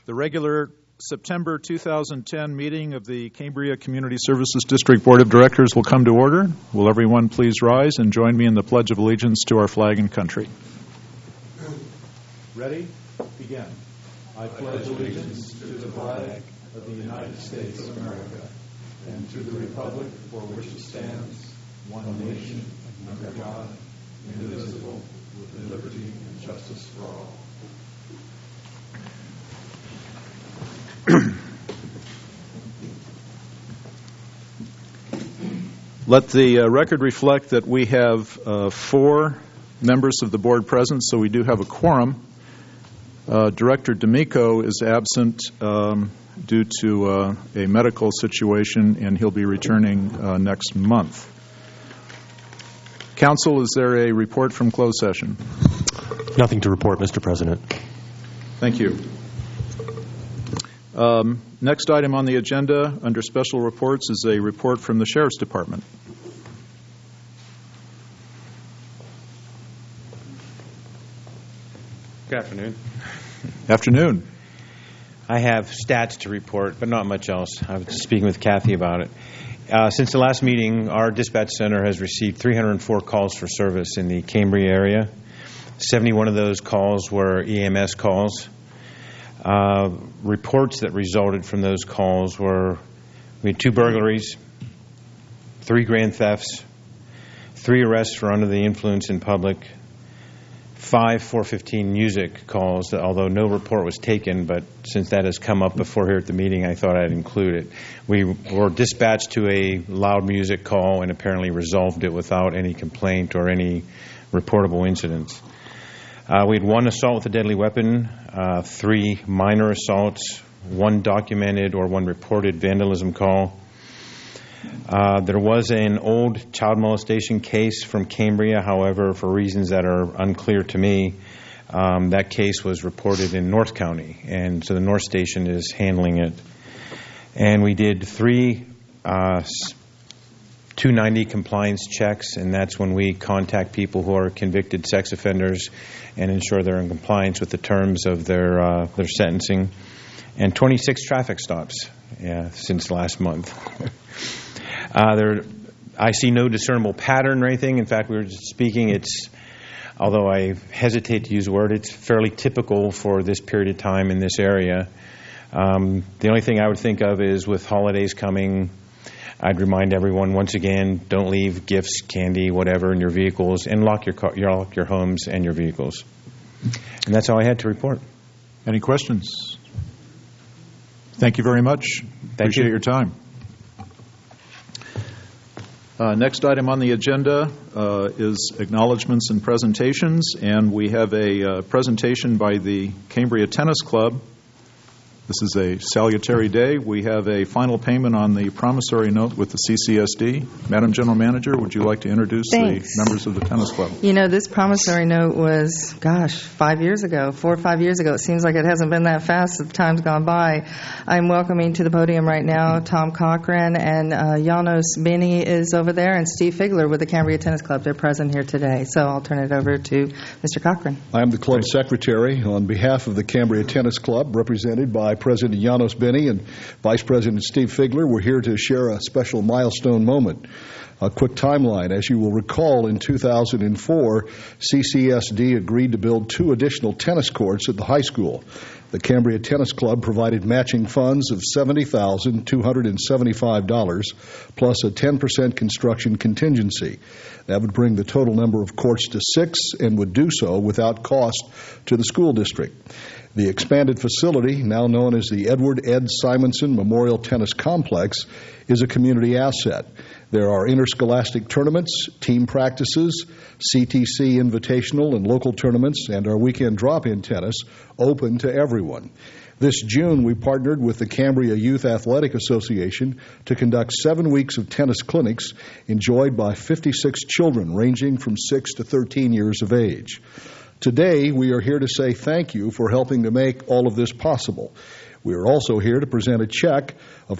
The regular September 2010 meeting of the Cambria Community Services District Board of Directors will come to order. Will everyone please rise and join me in the Pledge of Allegiance to our flag and country? Ready? Begin. I pledge allegiance to the flag of the United States of America and to the republic for which it stands, one nation, under God, indivisible, with liberty and justice for all. Let the record reflect that we have 4 members of the board present, so we do have a quorum. Director D'Amico is absent due to a medical situation, and he'll be returning next month. Council, is there a report from closed session? Nothing to report, Mr. President. Thank you. Next item on the agenda under special reports is a report from the Sheriff's Department. Good afternoon. Afternoon. I have stats to report, but not much else. I was speaking with Kathy about it. Since the last meeting, our dispatch center has received 304 calls for service in the Cambria area. 71 of those calls were EMS calls. Reports that resulted from those calls were we had 2 burglaries, 3 grand thefts, 3 arrests for under the influence in public, 5 415 music calls, that although no report was taken, but since that has come up before here at the meeting, I thought I'd include it. We were dispatched to a loud music call and apparently resolved it without any complaint or any reportable incidents. We had 1 assault with a deadly weapon, 3 minor assaults, 1 documented or 1 reported vandalism call. There was an old child molestation case from Cambria. However, for reasons that are unclear to me, that case was reported in North County, and so the North Station is handling it. And we did 3 290 compliance checks, and that's when we contact people who are convicted sex offenders and ensure they're in compliance with the terms of their sentencing. And 26 traffic stops since last month. I see no discernible pattern or anything. In fact, we were just speaking, although I hesitate to use the word, it's fairly typical for this period of time in this area. The only thing I would think of is with holidays coming, I'd remind everyone once again, don't leave gifts, candy, whatever in your vehicles, and lock your homes and your vehicles. And that's all I had to report. Any questions? Thank you very much. Appreciate your time. Next item on the agenda is acknowledgments and presentations, and we have a presentation by the Cambria Tennis Club. This is a salutary day. We have a final payment on the promissory note with the CCSD. Madam General Manager, would you like to introduce the members of the tennis club? You know, this promissory note was, 4 or 5 years ago. It seems like it hasn't been that fast. The time's gone by. I'm welcoming to the podium right now Tom Cochran, and Janos Bini is over there, and Steve Figler with the Cambria Tennis Club. They're present here today. So I'll turn it over to Mr. Cochran. I'm the club secretary on behalf of the Cambria Tennis Club, represented by President Janos Bini and Vice President Steve Figler. We're here to share a special milestone moment. A quick timeline. As you will recall, in 2004, CCSD agreed to build 2 additional tennis courts at the high school. The Cambria Tennis Club provided matching funds of $70,275 plus a 10% construction contingency. That would bring the total number of courts to 6 and would do so without cost to the school district. The expanded facility, now known as the Edward Ed Simonson Memorial Tennis Complex, is a community asset. There are interscholastic tournaments, team practices, CTC invitational and local tournaments, and our weekend drop-in tennis open to everyone. This June, we partnered with the Cambria Youth Athletic Association to conduct 7 weeks of tennis clinics enjoyed by 56 children ranging from 6 to 13 years of age. Today, we are here to say thank you for helping to make all of this possible. We are also here to present a check of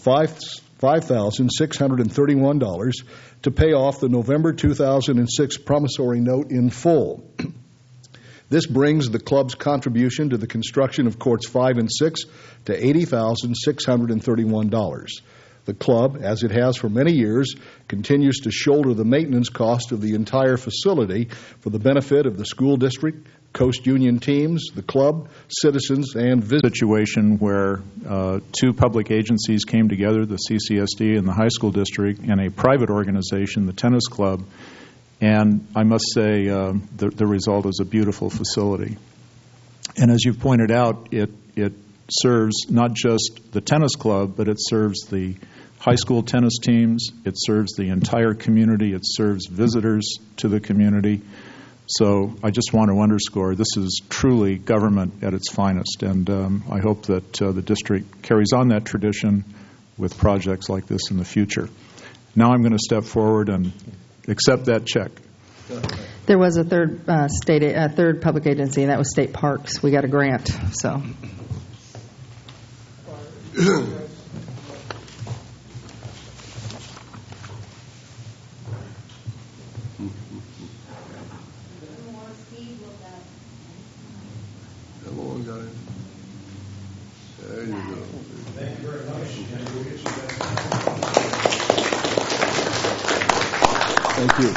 $5,631 to pay off the November 2006 promissory note in full. This brings the club's contribution to the construction of courts 5 and 6 to $80,631. The club, as it has for many years, continues to shoulder the maintenance cost of the entire facility for the benefit of the school district, Coast Union teams, the club, citizens, and visitors. Situation where two public agencies came together, the CCSD and the high school district, and a private organization, the tennis club. And I must say the result is a beautiful facility. And as you've pointed out, it serves not just the tennis club, but it serves the high school tennis teams, it serves the entire community, it serves visitors to the community. So I just want to underscore this is truly government at its finest, and I hope that the district carries on that tradition with projects like this in the future. Now I'm going to step forward and accept that check. There was a third third public agency, and that was State Parks. We got a grant, so. There you go. Thank you very much. Thank you.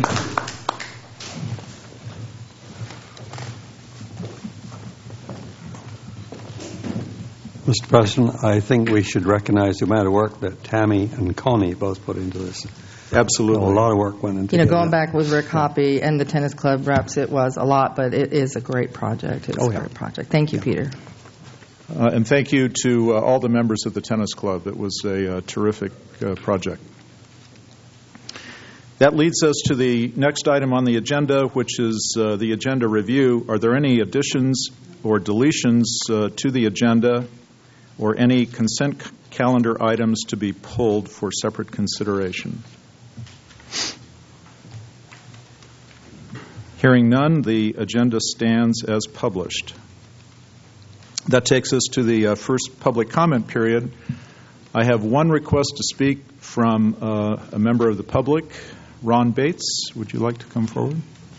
Mr. President, I think we should recognize the amount of work that Tammy and Connie both put into this. Absolutely. A lot of work went into it. Going back with Rick Hoppy and the tennis club reps, it was a lot, but it is a great project. It's a great project. Thank you, Peter. And thank you to all the members of the tennis club. It was a terrific project. That leads us to the next item on the agenda, which is the agenda review. Are there any additions or deletions to the agenda or any consent calendar items to be pulled for separate consideration? Hearing none, the agenda stands as published. That takes us to the first public comment period. I have one request to speak from a member of the public. Ron Bates, would you like to come forward?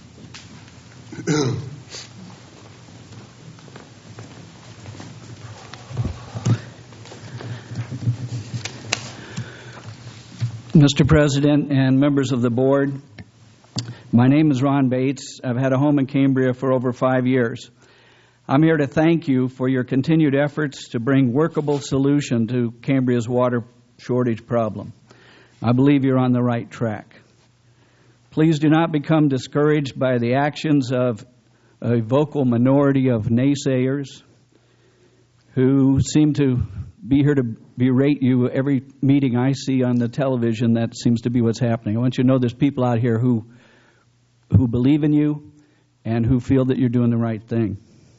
Mr. President and members of the board, my name is Ron Bates. I've had a home in Cambria for over 5 years. I'm here to thank you for your continued efforts to bring workable solution to Cambria's water shortage problem. I believe you're on the right track. Please do not become discouraged by the actions of a vocal minority of naysayers who seem to be here to berate you every meeting I see on the television. That seems to be what's happening. I want you to know there's people out here who believe in you and who feel that you're doing the right thing.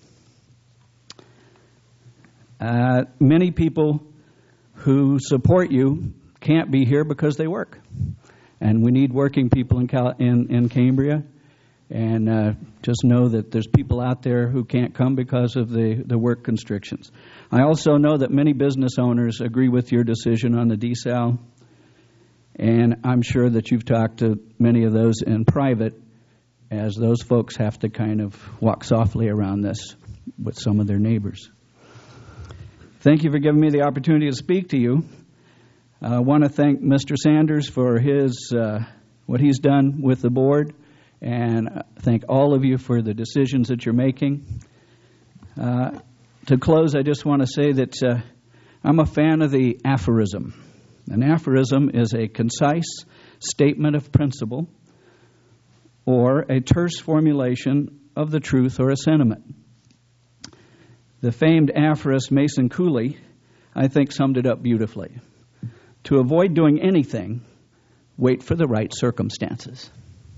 Many people who support you can't be here because they work. And we need working people in Cambria. And just know that there's people out there who can't come because of the work constrictions. I also know that many business owners agree with your decision on the desal. And I'm sure that you've talked to many of those in private, as those folks have to kind of walk softly around this with some of their neighbors. Thank you for giving me the opportunity to speak to you. I want to thank Mr. Sanders for his what he's done with the board, and thank all of you for the decisions that you're making. To close, I just want to say that I'm a fan of the aphorism. An aphorism is a concise statement of principle or a terse formulation of the truth or a sentiment. The famed aphorist Mason Cooley, I think, summed it up beautifully. To avoid doing anything, wait for the right circumstances.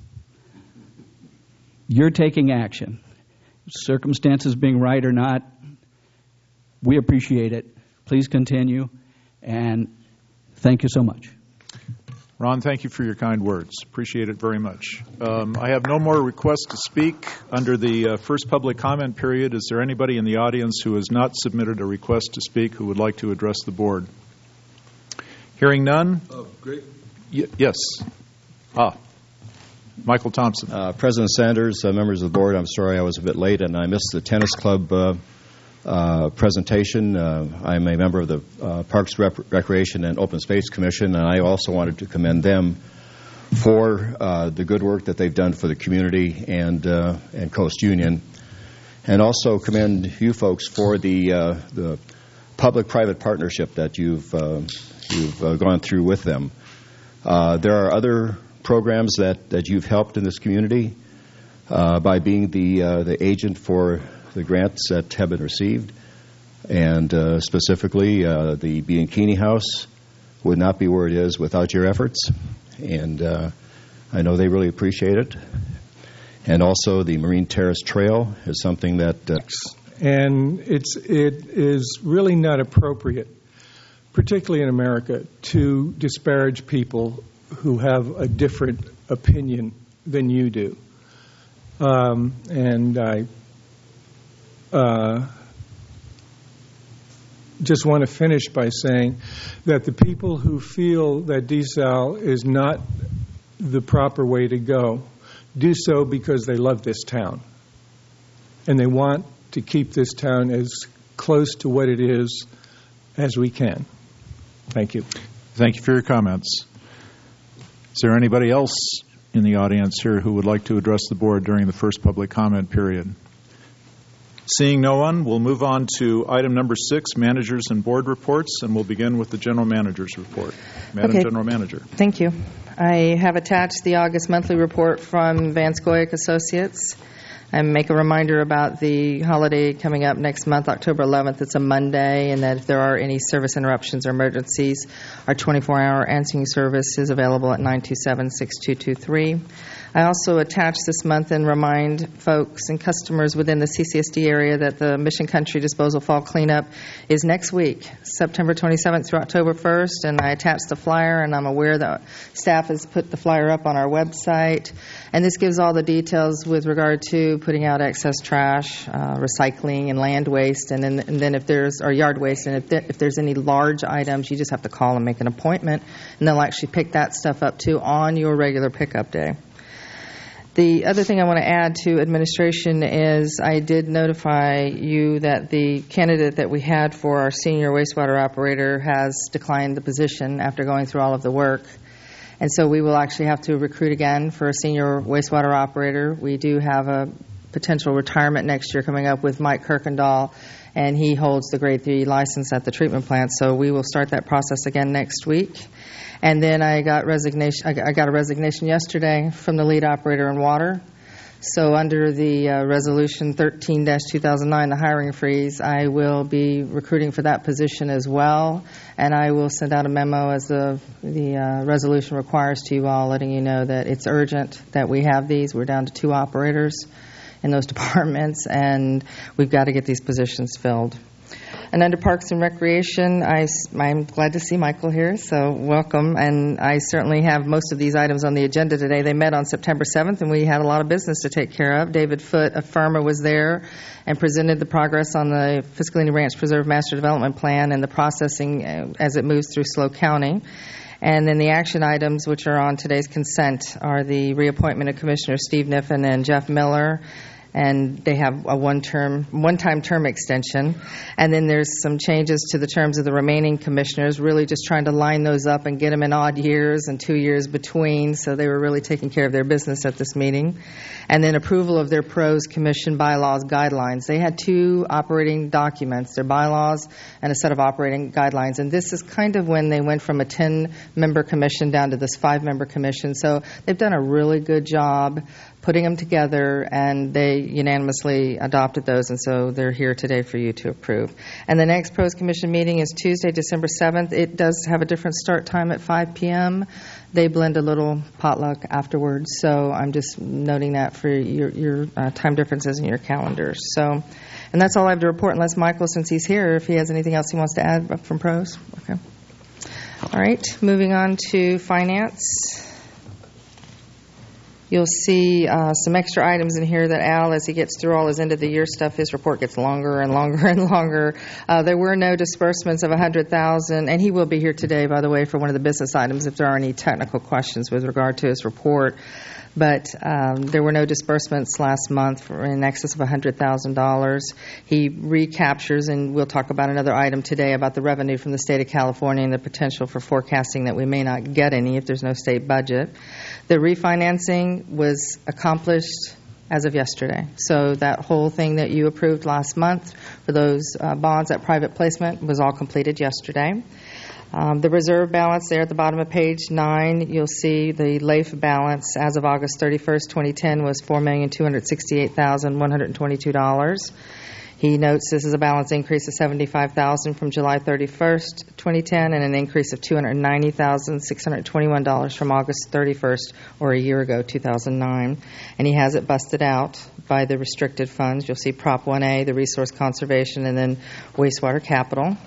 You're taking action. Circumstances being right or not, we appreciate it. Please continue, and thank you so much. Ron, thank you for your kind words. Appreciate it very much. I have no more requests to speak under the first public comment period. Is there anybody in the audience who has not submitted a request to speak who would like to address the board? Hearing none? Great. Yes. Michael Thompson. President Sanders, members of the board, I'm sorry I was a bit late and I missed the tennis club presentation. I'm a member of the Parks, Recreation, and Open Space Commission, and I also wanted to commend them for the good work that they've done for the community and Coast Union, and also commend you folks for the public-private partnership that you've gone through with them. There are other programs that you've helped in this community by being the agent for the grants that have been received, and specifically the Bianchini House would not be where it is without your efforts, and I know they really appreciate it. And also the Marine Terrace Trail is something that... And it is really not appropriate, particularly in America, to disparage people who have a different opinion than you do. And I just want to finish by saying that the people who feel that desal is not the proper way to go do so because they love this town. And they want to keep this town as close to what it is as we can. Thank you. Thank you for your comments. Is there anybody else in the audience here who would like to address the board during the first public comment period? Seeing no one, we'll move on to item number 6, managers and board reports, and we'll begin with the general manager's report. Madam General Manager. Thank you. I have attached the August monthly report from Van Scoyoc Associates. And make a reminder about the holiday coming up next month, October 11th. It's a Monday, and that if there are any service interruptions or emergencies, our 24-hour answering service is available at 927-6223. I also attach this month and remind folks and customers within the CCSD area that the Mission Country Disposal Fall Cleanup is next week, September 27th through October 1st, and I attached the flyer, and I'm aware that staff has put the flyer up on our website. And this gives all the details with regard to putting out excess trash, recycling, and land waste, and then if there's or yard waste, and if there's any large items, you just have to call and make an appointment, and they'll actually pick that stuff up too on your regular pickup day. The other thing I want to add to administration is I did notify you that the candidate that we had for our senior wastewater operator has declined the position after going through all of the work. And so we will actually have to recruit again for a senior wastewater operator. We do have a potential retirement next year coming up with Mike Kirkendall, and he holds the Grade 3 license at the treatment plant. So we will start that process again next week. And then I got a resignation yesterday from the lead operator in water. So under the Resolution 13-2009, the hiring freeze, I will be recruiting for that position as well. And I will send out a memo as the resolution requires to you all, letting you know that it's urgent that we have these. We're down to 2 operators in those departments, and we've got to get these positions filled. And under Parks and Recreation, I'm glad to see Michael here, so welcome. And I certainly have most of these items on the agenda today. They met on September 7th, and we had a lot of business to take care of. David Foote of FIRMA was there and presented the progress on the Fiscalini Ranch Preserve Master Development Plan and the processing as it moves through SLO County. And then the action items, which are on today's consent, are the reappointment of Commissioners Steve Niffen and Jeff Miller, and they have a one-time term extension. And then there's some changes to the terms of the remaining commissioners, really just trying to line those up and get them in odd years and 2 years between, so they were really taking care of their business at this meeting. And then approval of their PROS Commission bylaws guidelines. They had 2 operating documents, their bylaws and a set of operating guidelines. And this is kind of when they went from a 10-member commission down to this 5-member commission. So they've done a really good job putting them together, and they unanimously adopted those, and so they're here today for you to approve. And the next PROS Commission meeting is Tuesday, December 7th. It does have a different start time at 5 p.m. They blend a little potluck afterwards, so I'm just noting that for your time differences in your calendars. So, and that's all I have to report, unless Michael, since he's here, if he has anything else he wants to add from PROS. Okay. All right, moving on to finance. You'll see some extra items in here that Al, as he gets through all his end-of-the-year stuff, his report gets longer and longer and longer. There were no disbursements of $100,000, and he will be here today, by the way, for one of the business items if there are any technical questions with regard to his report. but there were no disbursements last month for in excess of $100,000. He recaptures, and we'll talk about another item today about the revenue from the state of California and the potential for forecasting that we may not get any if there's no state budget. The refinancing was accomplished as of yesterday. So that whole thing that you approved last month for those bonds at private placement was all completed yesterday. The reserve balance there at the bottom of page 9, you'll see the LAIF balance as of August 31st, 2010 was $4,268,122. He notes this is a balance increase of $75,000 from July 31st, 2010, and an increase of $290,621 from August 31st, or a year ago, 2009. And he has it busted out by the restricted funds. You'll see Prop 1A, the resource conservation, and then wastewater capital.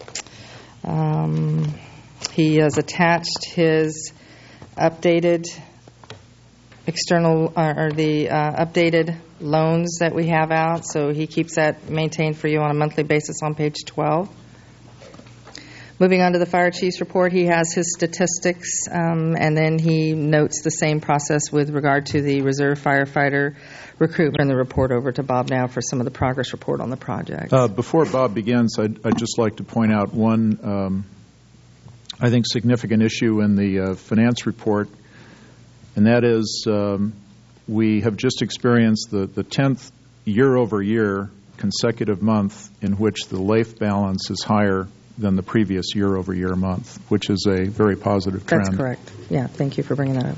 He has attached his updated external updated loans that we have out, so he keeps that maintained for you on a monthly basis on page 12. Moving on to the fire chief's report, he has his statistics, and then he notes the same process with regard to the reserve firefighter recruitment and the report over to Bob now for some of the progress report on the project. Before Bob begins, I'd just like to point out one, I think, significant issue in the finance report, and that is we have just experienced the 10th year-over-year consecutive month in which the LAIF balance is higher than the previous year-over-year month, which is a very positive trend. That's correct. Yeah, thank you for bringing that up.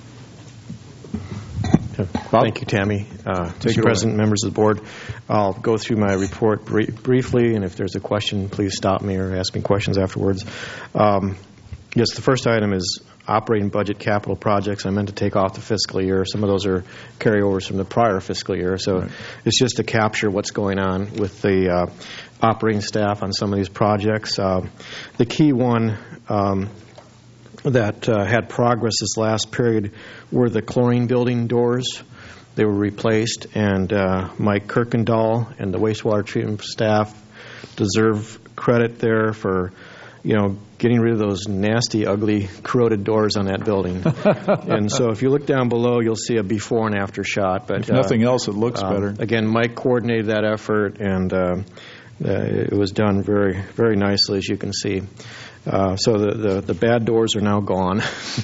Thank you, Tammy. Mr. President, members of the board, I'll go through my report briefly, and if there's a question, please stop me or ask me questions afterwards. Yes, the first item is operating budget capital projects. I meant to take off the fiscal year. Some of those are carryovers from the prior fiscal year, so right. It's just to capture what's going on with the operating staff on some of these projects. The key one that had progress this last period were the chlorine building doors. They were replaced, and Mike Kirkendall and the wastewater treatment staff deserve credit there for, getting rid of those nasty, ugly, corroded doors on that building. And so if you look down below, you'll see a before and after shot. But if nothing else, it looks better. Again, Mike coordinated that effort, and it was done very, very nicely, as you can see. So the bad doors are now gone.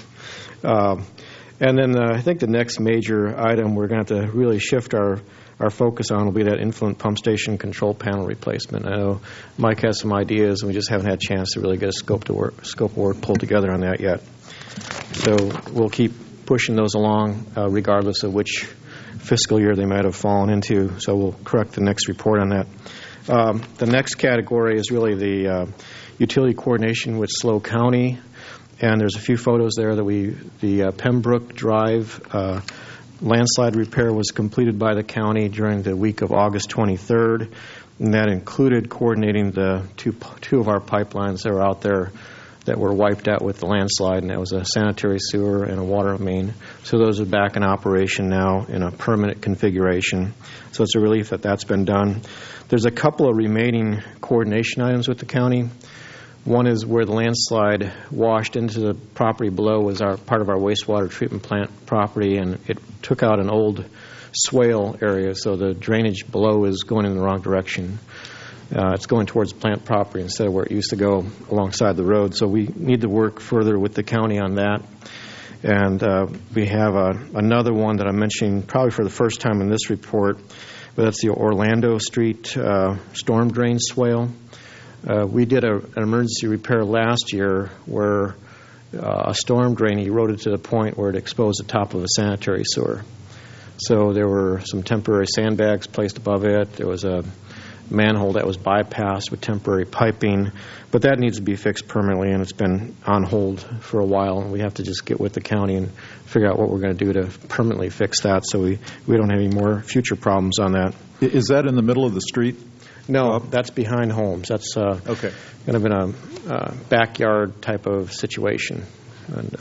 And then I think the next major item we're going to have to really shift our focus on will be that influent pump station control panel replacement. I know Mike has some ideas, and we just haven't had a chance to really get a scope of work pulled together on that yet. So we'll keep pushing those along regardless of which fiscal year they might have fallen into. So we'll correct the next report on that. The next category is really the utility coordination with SLO County, and there's a few photos there that the Pembroke Drive landslide repair was completed by the county during the week of August 23rd, and that included coordinating the two of our pipelines that were out there that were wiped out with the landslide, and that was a sanitary sewer and a water main. So those are back in operation now in a permanent configuration. So it's a relief that that's been done. There's a couple of remaining coordination items with the county. One is where the landslide washed into the property below was part of our wastewater treatment plant property, and it took out an old swale area, so the drainage below is going in the wrong direction. It's going towards plant property instead of where it used to go alongside the road. So we need to work further with the county on that. And we have another one that I'm mentioning probably for the first time in this report, but that's the Orlando Street storm drain swale. We did an emergency repair last year where a storm drain eroded to the point where it exposed the top of a sanitary sewer. So there were some temporary sandbags placed above it. There was a manhole that was bypassed with temporary piping, but that needs to be fixed permanently, and it's been on hold for a while, and we have to just get with the county and figure out what we're going to do to permanently fix that so we don't have any more future problems on that. Is that in the middle of the street? No, that's behind homes. That's okay. Kind of in a backyard type of situation. And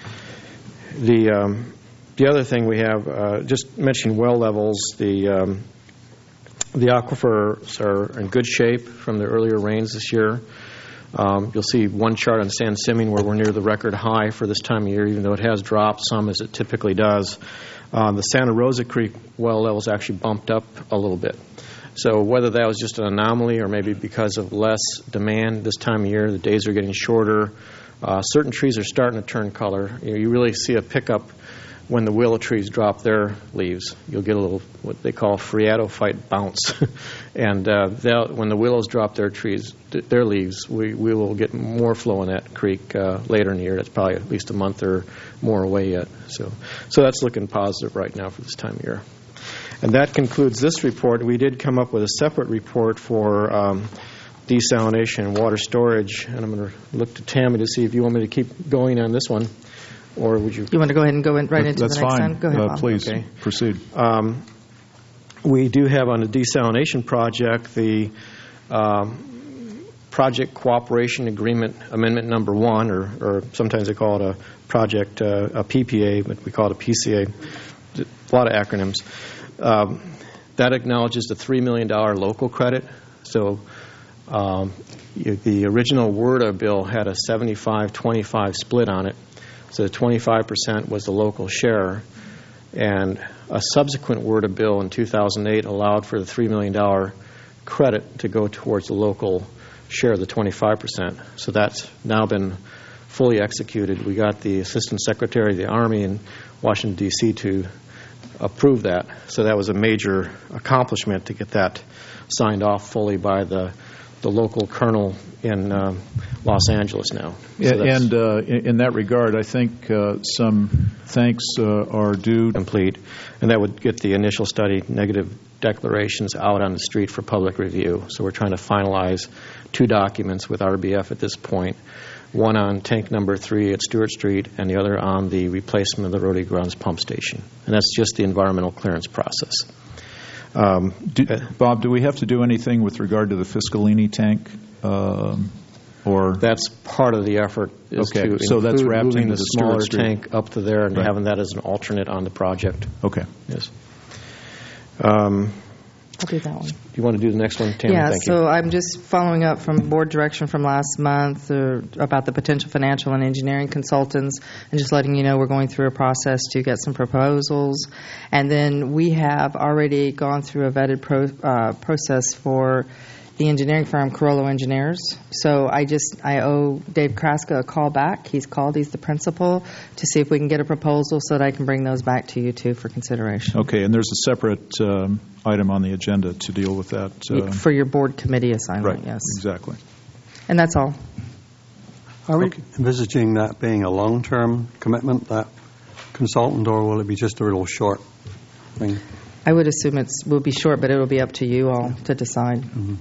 the other thing we have, just mentioning well levels, the aquifers are in good shape from the earlier rains this year. You'll see one chart on San Simeon where we're near the record high for this time of year, even though it has dropped some as it typically does. The Santa Rosa Creek well levels actually bumped up a little bit. So whether that was just an anomaly or maybe because of less demand this time of year, the days are getting shorter. Certain trees are starting to turn color. You really see a pickup when the willow trees drop their leaves. You'll get a little what they call phreatophyte bounce. And when the willows drop their leaves, we will get more flow in that creek later in the year. That's probably at least a month or more away yet. So that's looking positive right now for this time of year. And that concludes this report. We did come up with a separate report for desalination and water storage. And I'm going to look to Tammy to see if you want me to keep going on this one. Or would you? You want to go ahead and go right into the next one? That's fine. Go ahead, Bob. Please, okay. Proceed. We do have on the desalination project the Project Cooperation Agreement Amendment Number 1, or sometimes they call it a project, a PPA, but we call it a PCA. A lot of acronyms. That acknowledges the $3 million local credit. So the original WRDA bill had a 75-25 split on it. So the 25% was the local share. And a subsequent WRDA bill in 2008 allowed for the $3 million credit to go towards the local share of the 25%. So that's now been fully executed. We got the Assistant Secretary of the Army in Washington, D.C. to approve that. So that was a major accomplishment to get that signed off fully by the local colonel in Los Angeles now. So and in that regard, I think some thanks are due. Complete. And that would get the initial study negative declarations out on the street for public review. So we're trying to finalize 2 documents with RBF at this point. One on tank number 3 at Stewart Street and the other on the replacement of the Rhodey Grounds pump station. And that's just the environmental clearance process. Bob, do we have to do anything with regard to the Fiscalini tank? Or that's part of the effort. Okay, so that's wrapped moving into the the smaller Stewart Street tank up to there and right. having that as an alternate on the project. Okay. Yes. I'll do that one. Do you want to do the next one, Tammy? Yeah, Thank so you. I'm just following up from board direction from last month about the potential financial and engineering consultants, and just letting you know we're going through a process to get some proposals. And then we have already gone through a vetted process for the engineering firm, Carollo Engineers. So I owe Dave Kraska a call back. He's called, he's the principal, to see if we can get a proposal so that I can bring those back to you, too, for consideration. Okay, and there's a separate item on the agenda to deal with that. For your board committee assignment, right, yes. Exactly. And that's all. Are we envisaging that being a long-term commitment, that consultant, or will it be just a real short thing? I would assume will be short, but it will be up to you all to decide. Mm-hmm.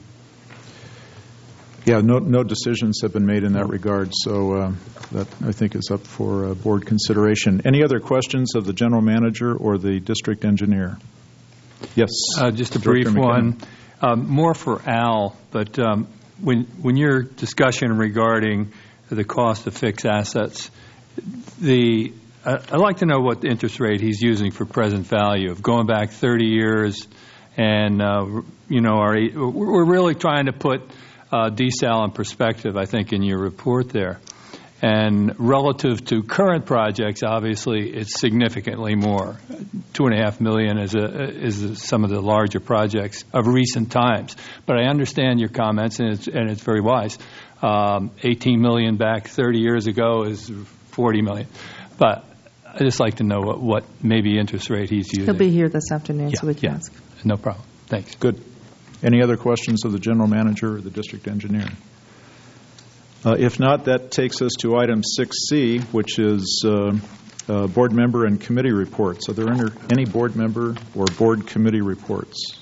Yeah, no decisions have been made in that regard, so that I think is up for board consideration. Any other questions of the general manager or the district engineer? Yes. Just a brief one, more for Al, but when your discussion regarding the cost of fixed assets, I'd like to know what the interest rate he's using for present value of going back 30 years, and we're really trying to put desal in perspective, I think, in your report there. And relative to current projects, obviously, it's significantly more. $2.5 million is some of the larger projects of recent times. But I understand your comments, and it's very wise. $18 million back 30 years ago is $40 million. But I'd just like to know what maybe interest rate he's using. He'll be here this afternoon, so we can ask. No problem. Thanks. Good. Any other questions of the general manager or the district engineer? If not, that takes us to item 6C, which is board member and committee reports. Are there any board member or board committee reports?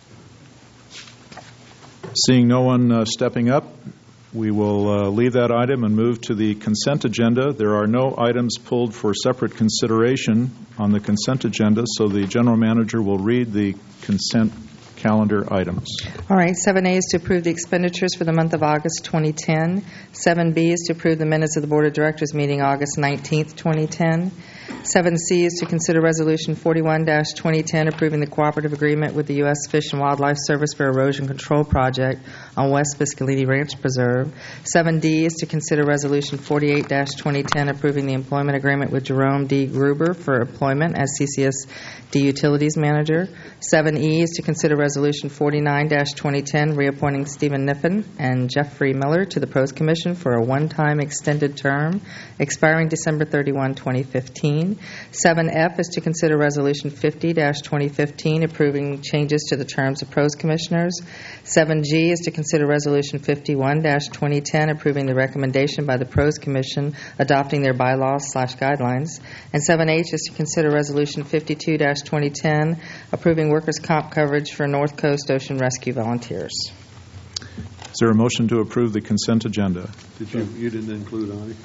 Seeing no one stepping up, we will leave that item and move to the consent agenda. There are no items pulled for separate consideration on the consent agenda, so the general manager will read the consent calendar items. All right, 7A is to approve the expenditures for the month of August 2010. 7B is to approve the minutes of the Board of Directors meeting August 19th, 2010. 7C is to consider Resolution 41-2010 approving the cooperative agreement with the U.S. Fish and Wildlife Service for erosion control project on West Biscalini Ranch Preserve. 7D is to consider Resolution 48-2010 approving the employment agreement with Jerome D. Gruber for employment as CCSD Utilities Manager. 7E is to consider Resolution 49-2010 reappointing Stephen Niffen and Jeffrey Miller to the Pros Commission for a one-time extended term expiring December 31, 2015. 7F is to consider Resolution 50-2015 approving changes to the terms of Pros Commissioners. 7G is to consider Resolution 51-2010 approving the recommendation by the Pros Commission adopting their bylaws/guidelines. And 7H is to consider Resolution 52-2010 approving workers' comp coverage for North Coast Ocean Rescue Volunteers. Is there a motion to approve the consent agenda? You didn't include Ani?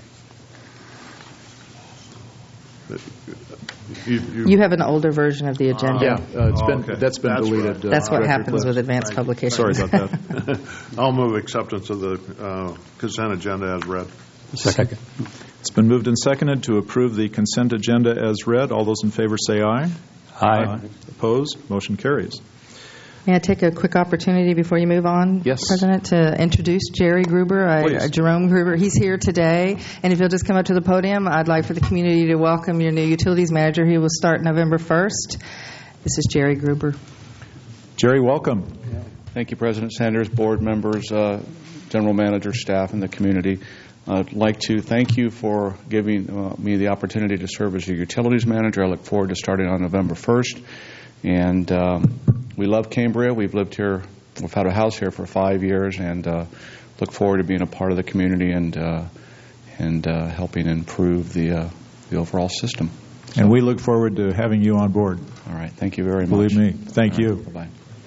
You have an older version of the agenda. That's been deleted. That's what happens with advanced publication. Sorry about that. I'll move acceptance of the consent agenda as read. Second. It's been moved and seconded to approve the consent agenda as read. All those in favor say aye. Aye. Opposed? Motion carries. May I take a quick opportunity before you move on, Yes. President, to introduce Jerry Gruber, Jerome Gruber. He's here today, and if you'll just come up to the podium, I'd like for the community to welcome your new utilities manager. He will start November 1st. This is Jerry Gruber. Jerry, welcome. Thank you, President Sanders, board members, general manager, staff, and the community. I'd like to thank you for giving me the opportunity to serve as your utilities manager. I look forward to starting on November 1st. And we love Cambria. We've lived here, we've had a house here for 5 years, and look forward to being a part of the community and helping improve the overall system. And we look forward to having you on board. All right. Thank you very much. Believe me. Thank you. Bye-bye.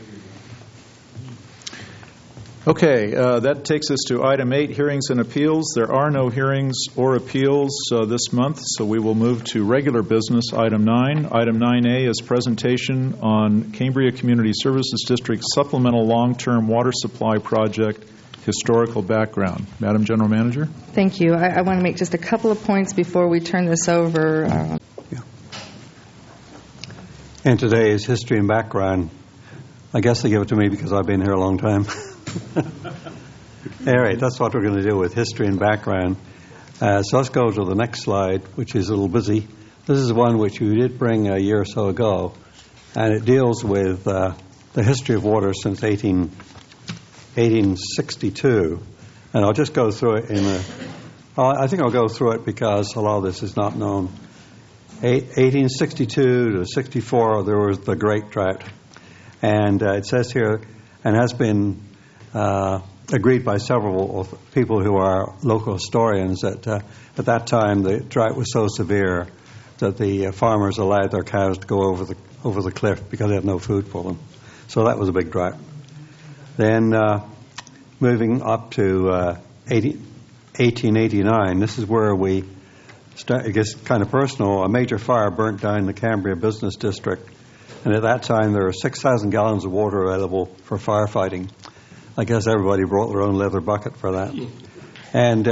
Okay, that takes us to item 8, hearings and appeals. There are no hearings or appeals this month, so we will move to regular business, item 9. Item 9A is presentation on Cambria Community Services District Supplemental Long-Term Water Supply Project historical background. Madam General Manager? Thank you. I want to make just a couple of points before we turn this over. And today's history and background, I guess they give it to me because I've been here a long time. All right, that's what we're going to do with history and background. So let's go to the next slide, which is a little busy. This is one which we did bring a year or so ago, and it deals with the history of water since 1862. And I'll just go through it I think I'll go through it because a lot of this is not known. 1862 to 64, there was the Great Drought. And it says here, and has been agreed by several people who are local historians, that at that time the drought was so severe that the farmers allowed their cows to go over the cliff because they had no food for them. So that was a big drought. Then moving up to 1889, this is where we start. It gets kind of personal. A major fire burnt down the Cambria Business District, and at that time there were 6,000 gallons of water available for firefighting. I guess everybody brought their own leather bucket for that. And,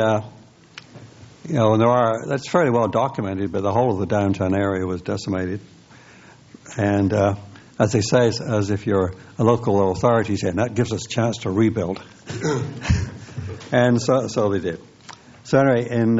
that's fairly well documented, but the whole of the downtown area was decimated. And as they say, as if you're a local authority saying, that gives us a chance to rebuild. And so they did. So anyway, in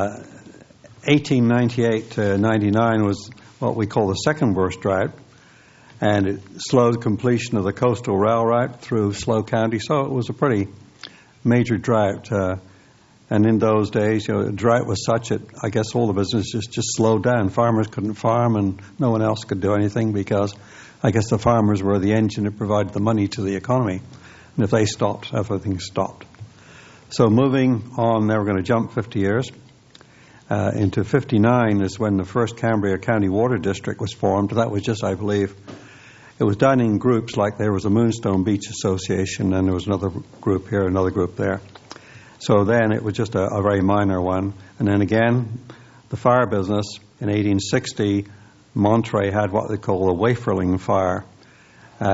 1898 to 99 was what we call the second worst drought. And it slowed completion of the coastal rail route through Slough County. So it was a pretty major drought. And in those days, the drought was such that I guess all the businesses just slowed down. Farmers couldn't farm and no one else could do anything because I guess the farmers were the engine that provided the money to the economy. And if they stopped, everything stopped. So moving on, now we're going to jump 50 years. Into 59 is when the first Cambria County Water District was formed. That was just, I believe, it was done in groups, like there was a Moonstone Beach Association, and there was another group here, another group there. So then it was just a very minor one. And then again, the fire business, in 1860, Monterey had what they call a Waferling fire.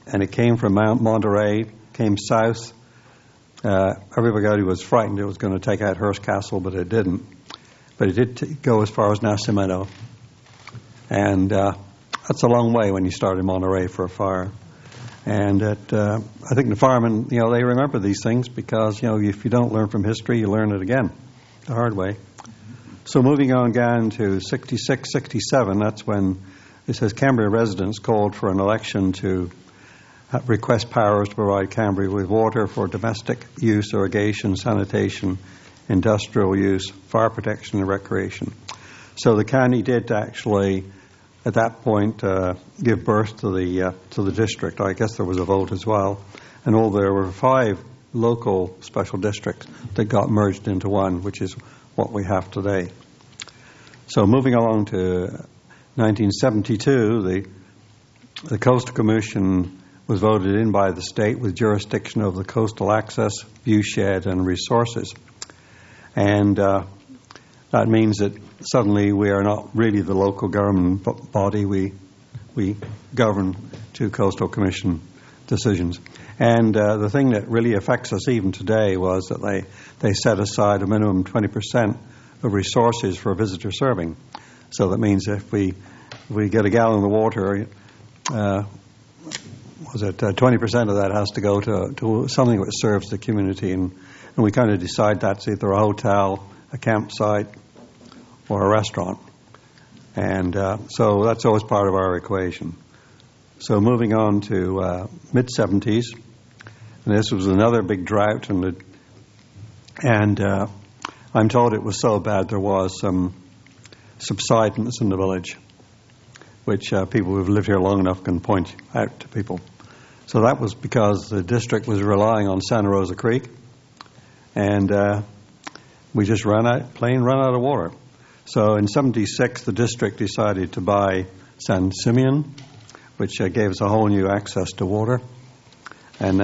and it came from Mount Monterey, came south. Everybody was frightened it was going to take out Hearst Castle, but it didn't. But it did go as far as Nacimiento. And that's a long way when you start in Monterey for a fire. And I think the firemen, they remember these things because, if you don't learn from history, you learn it again the hard way. So moving on down to 66, 67, that's when it says Cambria residents called for an election to request powers to provide Cambria with water for domestic use, irrigation, sanitation, industrial use, fire protection, and recreation. So the county did actually, at that point, give birth to the district. I guess there was a vote as well. And there were 5 local special districts that got merged into one, which is what we have today. So moving along to 1972, the Coastal Commission was voted in by the state with jurisdiction over the coastal access, viewshed, and resources. And that means that suddenly we are not really the local government body. We govern to Coastal Commission decisions. And the thing that really affects us even today was that they set aside a minimum 20% of resources for visitor serving. So that means if we get a gallon of water, 20% of that has to go to something that serves the community, and we kind of decide that's either a hotel, a campsite, or a restaurant. And so that's always part of our equation. So moving on to mid-70s, and this was another big drought, and I'm told it was so bad there was some subsidence in the village, which people who have lived here long enough can point out to people. So that was because the district was relying on Santa Rosa Creek, and we just ran out of water. So in 76, the district decided to buy San Simeon, which gave us a whole new access to water, and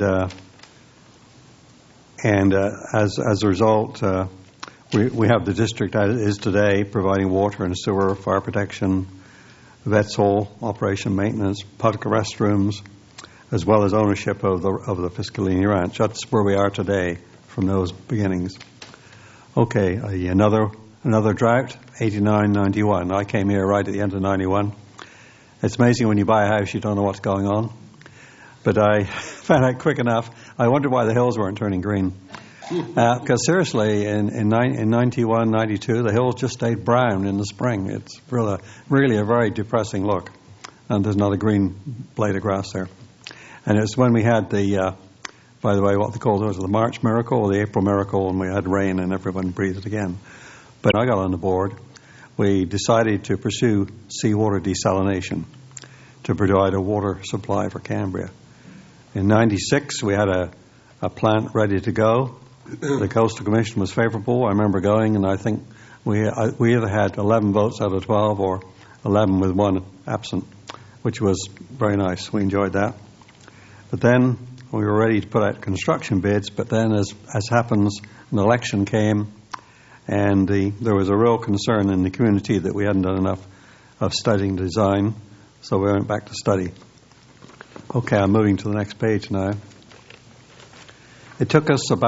as a result, we have the district as it is today, providing water and sewer, fire protection, vet's hall, operation maintenance, public restrooms, as well as ownership of the Fiscalini Ranch. That's where we are today from those beginnings. Okay, another drought, 89, 91. I came here right at the end of 91. It's amazing when you buy a house, you don't know what's going on. But I found out quick enough. I wondered why the hills weren't turning green. Because seriously, in 91, 92, the hills just stayed brown in the spring. It's really a very depressing look. And there's not a green blade of grass there. And it's when we had by the way, what they called it was the March miracle or the April miracle, and we had rain and everyone breathed again. But I got on the board. We decided to pursue seawater desalination to provide a water supply for Cambria. In 96, we had a plant ready to go. The Coastal Commission was favorable. I remember going, and I think we either had 11 votes out of 12 or 11 with one absent, which was very nice. We enjoyed that. But then we were ready to put out construction bids, but then as happens, an election came, and there was a real concern in the community that we hadn't done enough of studying design, so we went back to study. Okay, I'm moving to the next page now. It took us to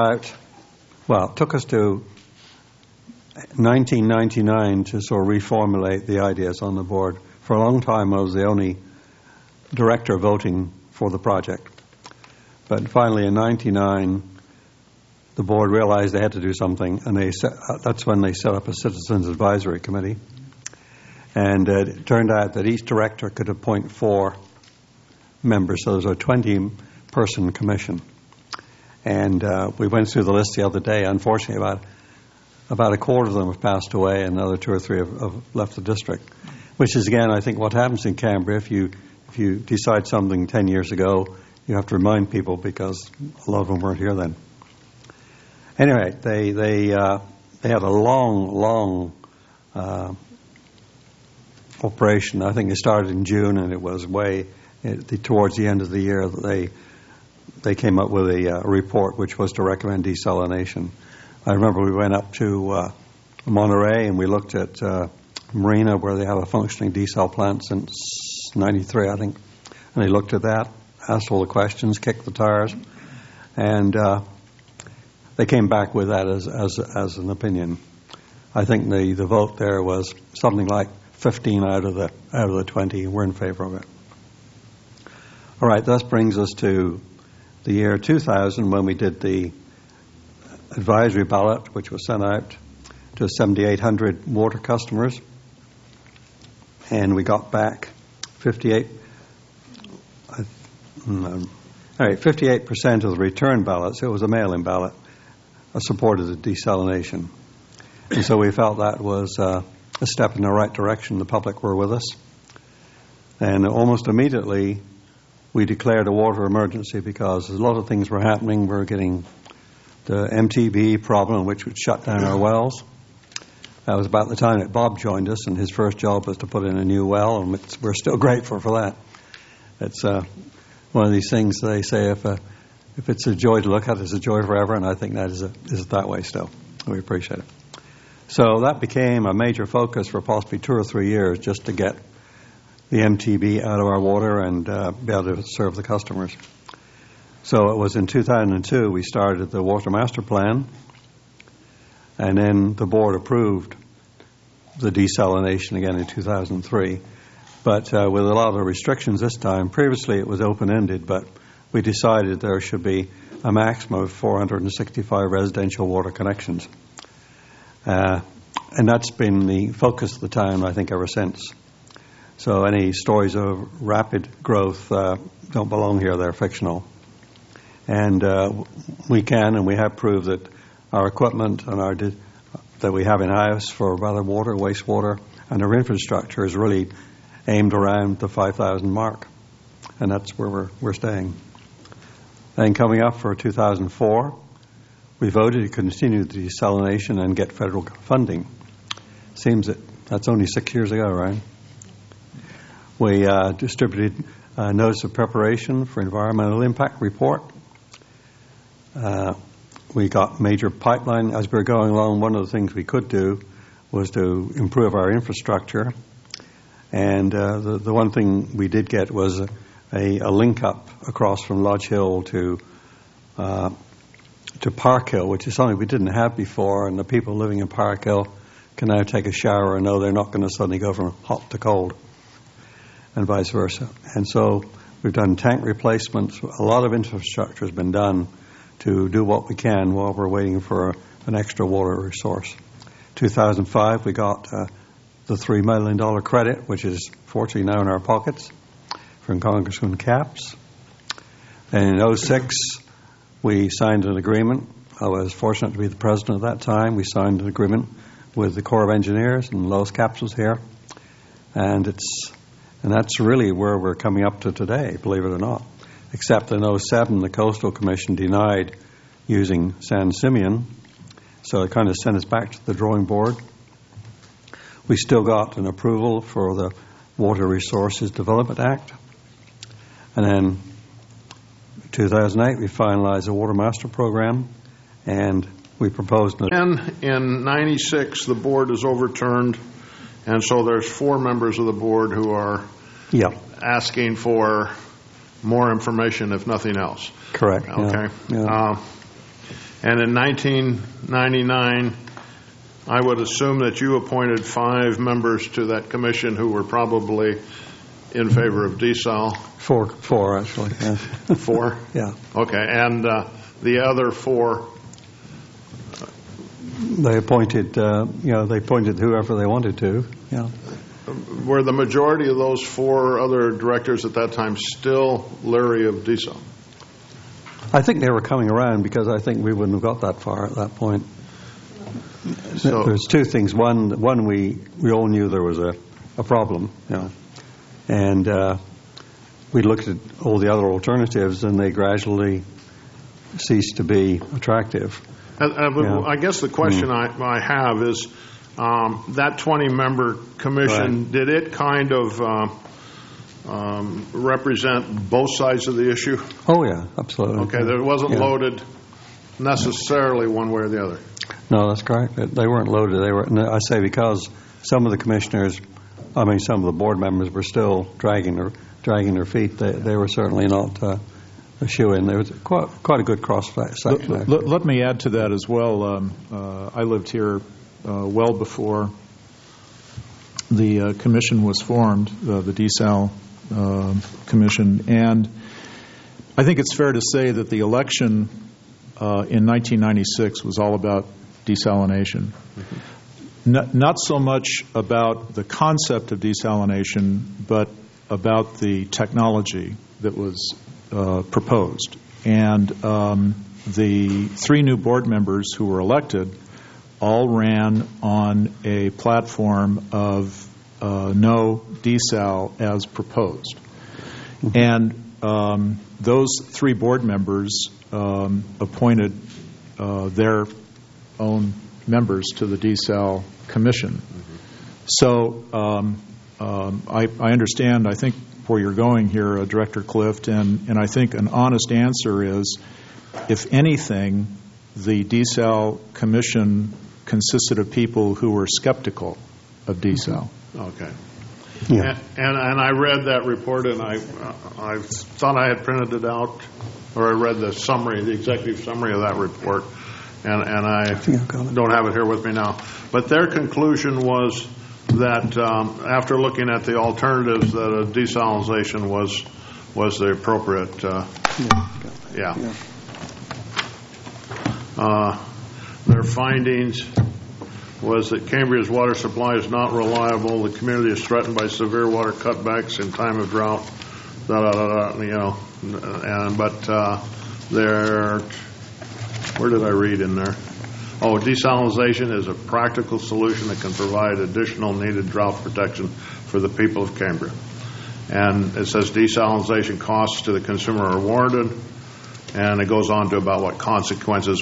1999 to sort of reformulate the ideas on the board. For a long time, I was the only director voting for the project. But finally, in 99, the board realized they had to do something, and that's when they set up a Citizens Advisory Committee. And it turned out that each director could appoint 4 members, so there's a 20-person commission. And we went through the list the other day. Unfortunately, about a quarter of them have passed away, and another 2 or 3 have left the district. Which is, again, I think what happens in Cambria. If you decide something 10 years ago, you have to remind people because a lot of them weren't here then. Anyway, they had a long operation. I think it started in June, and it was towards the end of the year that they came up with a report which was to recommend desalination. I remember we went up to Monterey and we looked at Marina, where they have a functioning desal plant since 93, I think, and they looked at that asked all the questions, kicked the tires, and they came back with that as an opinion. I think the vote there was something like 15 out of the 20 were in favor of it. All right, this brings us to the year 2000 when we did the advisory ballot, which was sent out to 7,800 water customers, and we got back 58% of the return ballots. It was a mail-in ballot. Supported the desalination, and so we felt that was a step in the right direction. The public were with us, and almost immediately we declared a water emergency because a lot of things were happening. We were getting the MTB problem, which would shut down our wells. That was about the time that Bob joined us, and his first job was to put in a new well, and we're still grateful for that. It's one of these things they say, if it's a joy to look at, it's a joy forever, and I think that is that way still. We appreciate it. So that became a major focus for possibly 2 or 3 years, just to get the MTB out of our water and be able to serve the customers. So it was in 2002 we started the Water Master Plan, and then the board approved the desalination again in 2003, but with a lot of restrictions this time. Previously it was open-ended, but we decided there should be a maximum of 465 residential water connections. And that's been the focus of the town, I think, ever since. So any stories of rapid growth don't belong here. They're fictional. And we can and we have proved that our equipment and that we have in-house for whether water, wastewater, and our infrastructure is really aimed around the 5,000 mark. And that's where we're staying. And coming up for 2004, we voted to continue the desalination and get federal funding. Seems that's only 6 years ago, right? We distributed a notice of preparation for environmental impact report. We got major pipeline. As we were going along, one of the things we could do was to improve our infrastructure. And the one thing we did get was a link up across from Lodge Hill to Park Hill, which is something we didn't have before, and the people living in Park Hill can now take a shower and know they're not going to suddenly go from hot to cold, and vice versa. And so we've done tank replacements. A lot of infrastructure has been done to do what we can while we're waiting for an extra water resource. 2005, we got the $3 million credit, which is fortunately now in our pockets, from Congressman Capps. And in 2006, we signed an agreement. I was fortunate to be the president at that time. We signed an agreement with the Corps of Engineers, and Lois Capps was here. And that's really where we're coming up to today, believe it or not. Except in 2007, the Coastal Commission denied using San Simeon, so it kind of sent us back to the drawing board. We still got an approval for the Water Resources Development Act. And then 2008, we finalized the Water Master Program, and we proposed... In 96, the board is overturned, and so there's 4 members of the board who are asking for more information, if nothing else. Correct. Okay. Yeah. And in 1999, I would assume that you appointed 5 members to that commission who were probably in favor of desal. 4 actually. Yeah. 4? Yeah. Okay. And the other 4? They appointed, they appointed whoever they wanted to. Yeah. Were the majority of those 4 other directors at that time still leery of desal? I think they were coming around because I think we wouldn't have got that far at that point. So there's 2 things. One we all knew there was a problem, and we looked at all the other alternatives, and they gradually ceased to be attractive. I guess the question I have is that 20-member commission, did it kind of represent both sides of the issue? Oh, yeah, absolutely. Okay, that it wasn't loaded necessarily one way or the other. No, that's correct. They weren't loaded. They were. I say because some of the commissioners, some of the board members were still dragging dragging their feet, they were certainly not a shoe-in. There was quite a good cross-section. Let me add to that as well. I lived here well before the commission was formed, the DSAL commission, and I think it's fair to say that the election in 1996 was all about desalination. Not so much about the concept of desalination, but about the technology that was proposed. And the 3 new board members who were elected all ran on a platform of no desal as proposed. And those 3 board members appointed their own members to the desal commission. So I understand, I think, where you're going here, Director Clift, and I think an honest answer is, if anything, the desal commission consisted of people who were skeptical of desal. Okay. Yeah. And I read that report, and I thought I had printed it out, or I read the summary, the executive summary of that report, and I don't have it here with me now. But their conclusion was that after looking at the alternatives, that a desalinization was the appropriate. Their findings was that Cambria's water supply is not reliable. The community is threatened by severe water cutbacks in time of drought. Where did I read in there? Oh, desalinization is a practical solution that can provide additional needed drought protection for the people of Cambria. And it says desalinization costs to the consumer are warranted, and it goes on to about what consequences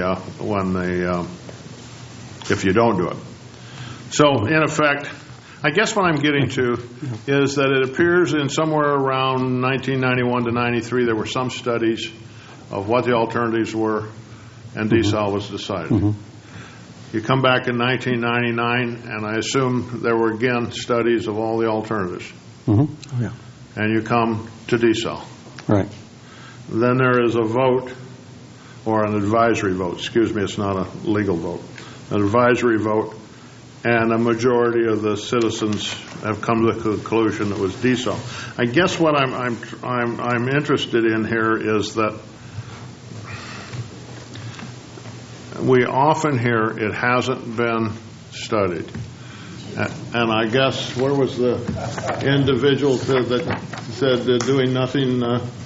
if you don't do it. So, in effect, I guess what I'm getting to is that it appears in somewhere around 1991 to 93 there were some studies of what the alternatives were, and desal was decided. You come back in 1999, and I assume there were again studies of all the alternatives. And you come to desal. Right. Then there is a vote, or an advisory vote. Excuse me, it's not a legal vote. An advisory vote, and a majority of the citizens have come to the conclusion that it was desal. I guess what I'm interested in here is that we often hear it hasn't been studied. And I guess, where was the individual that said doing nothing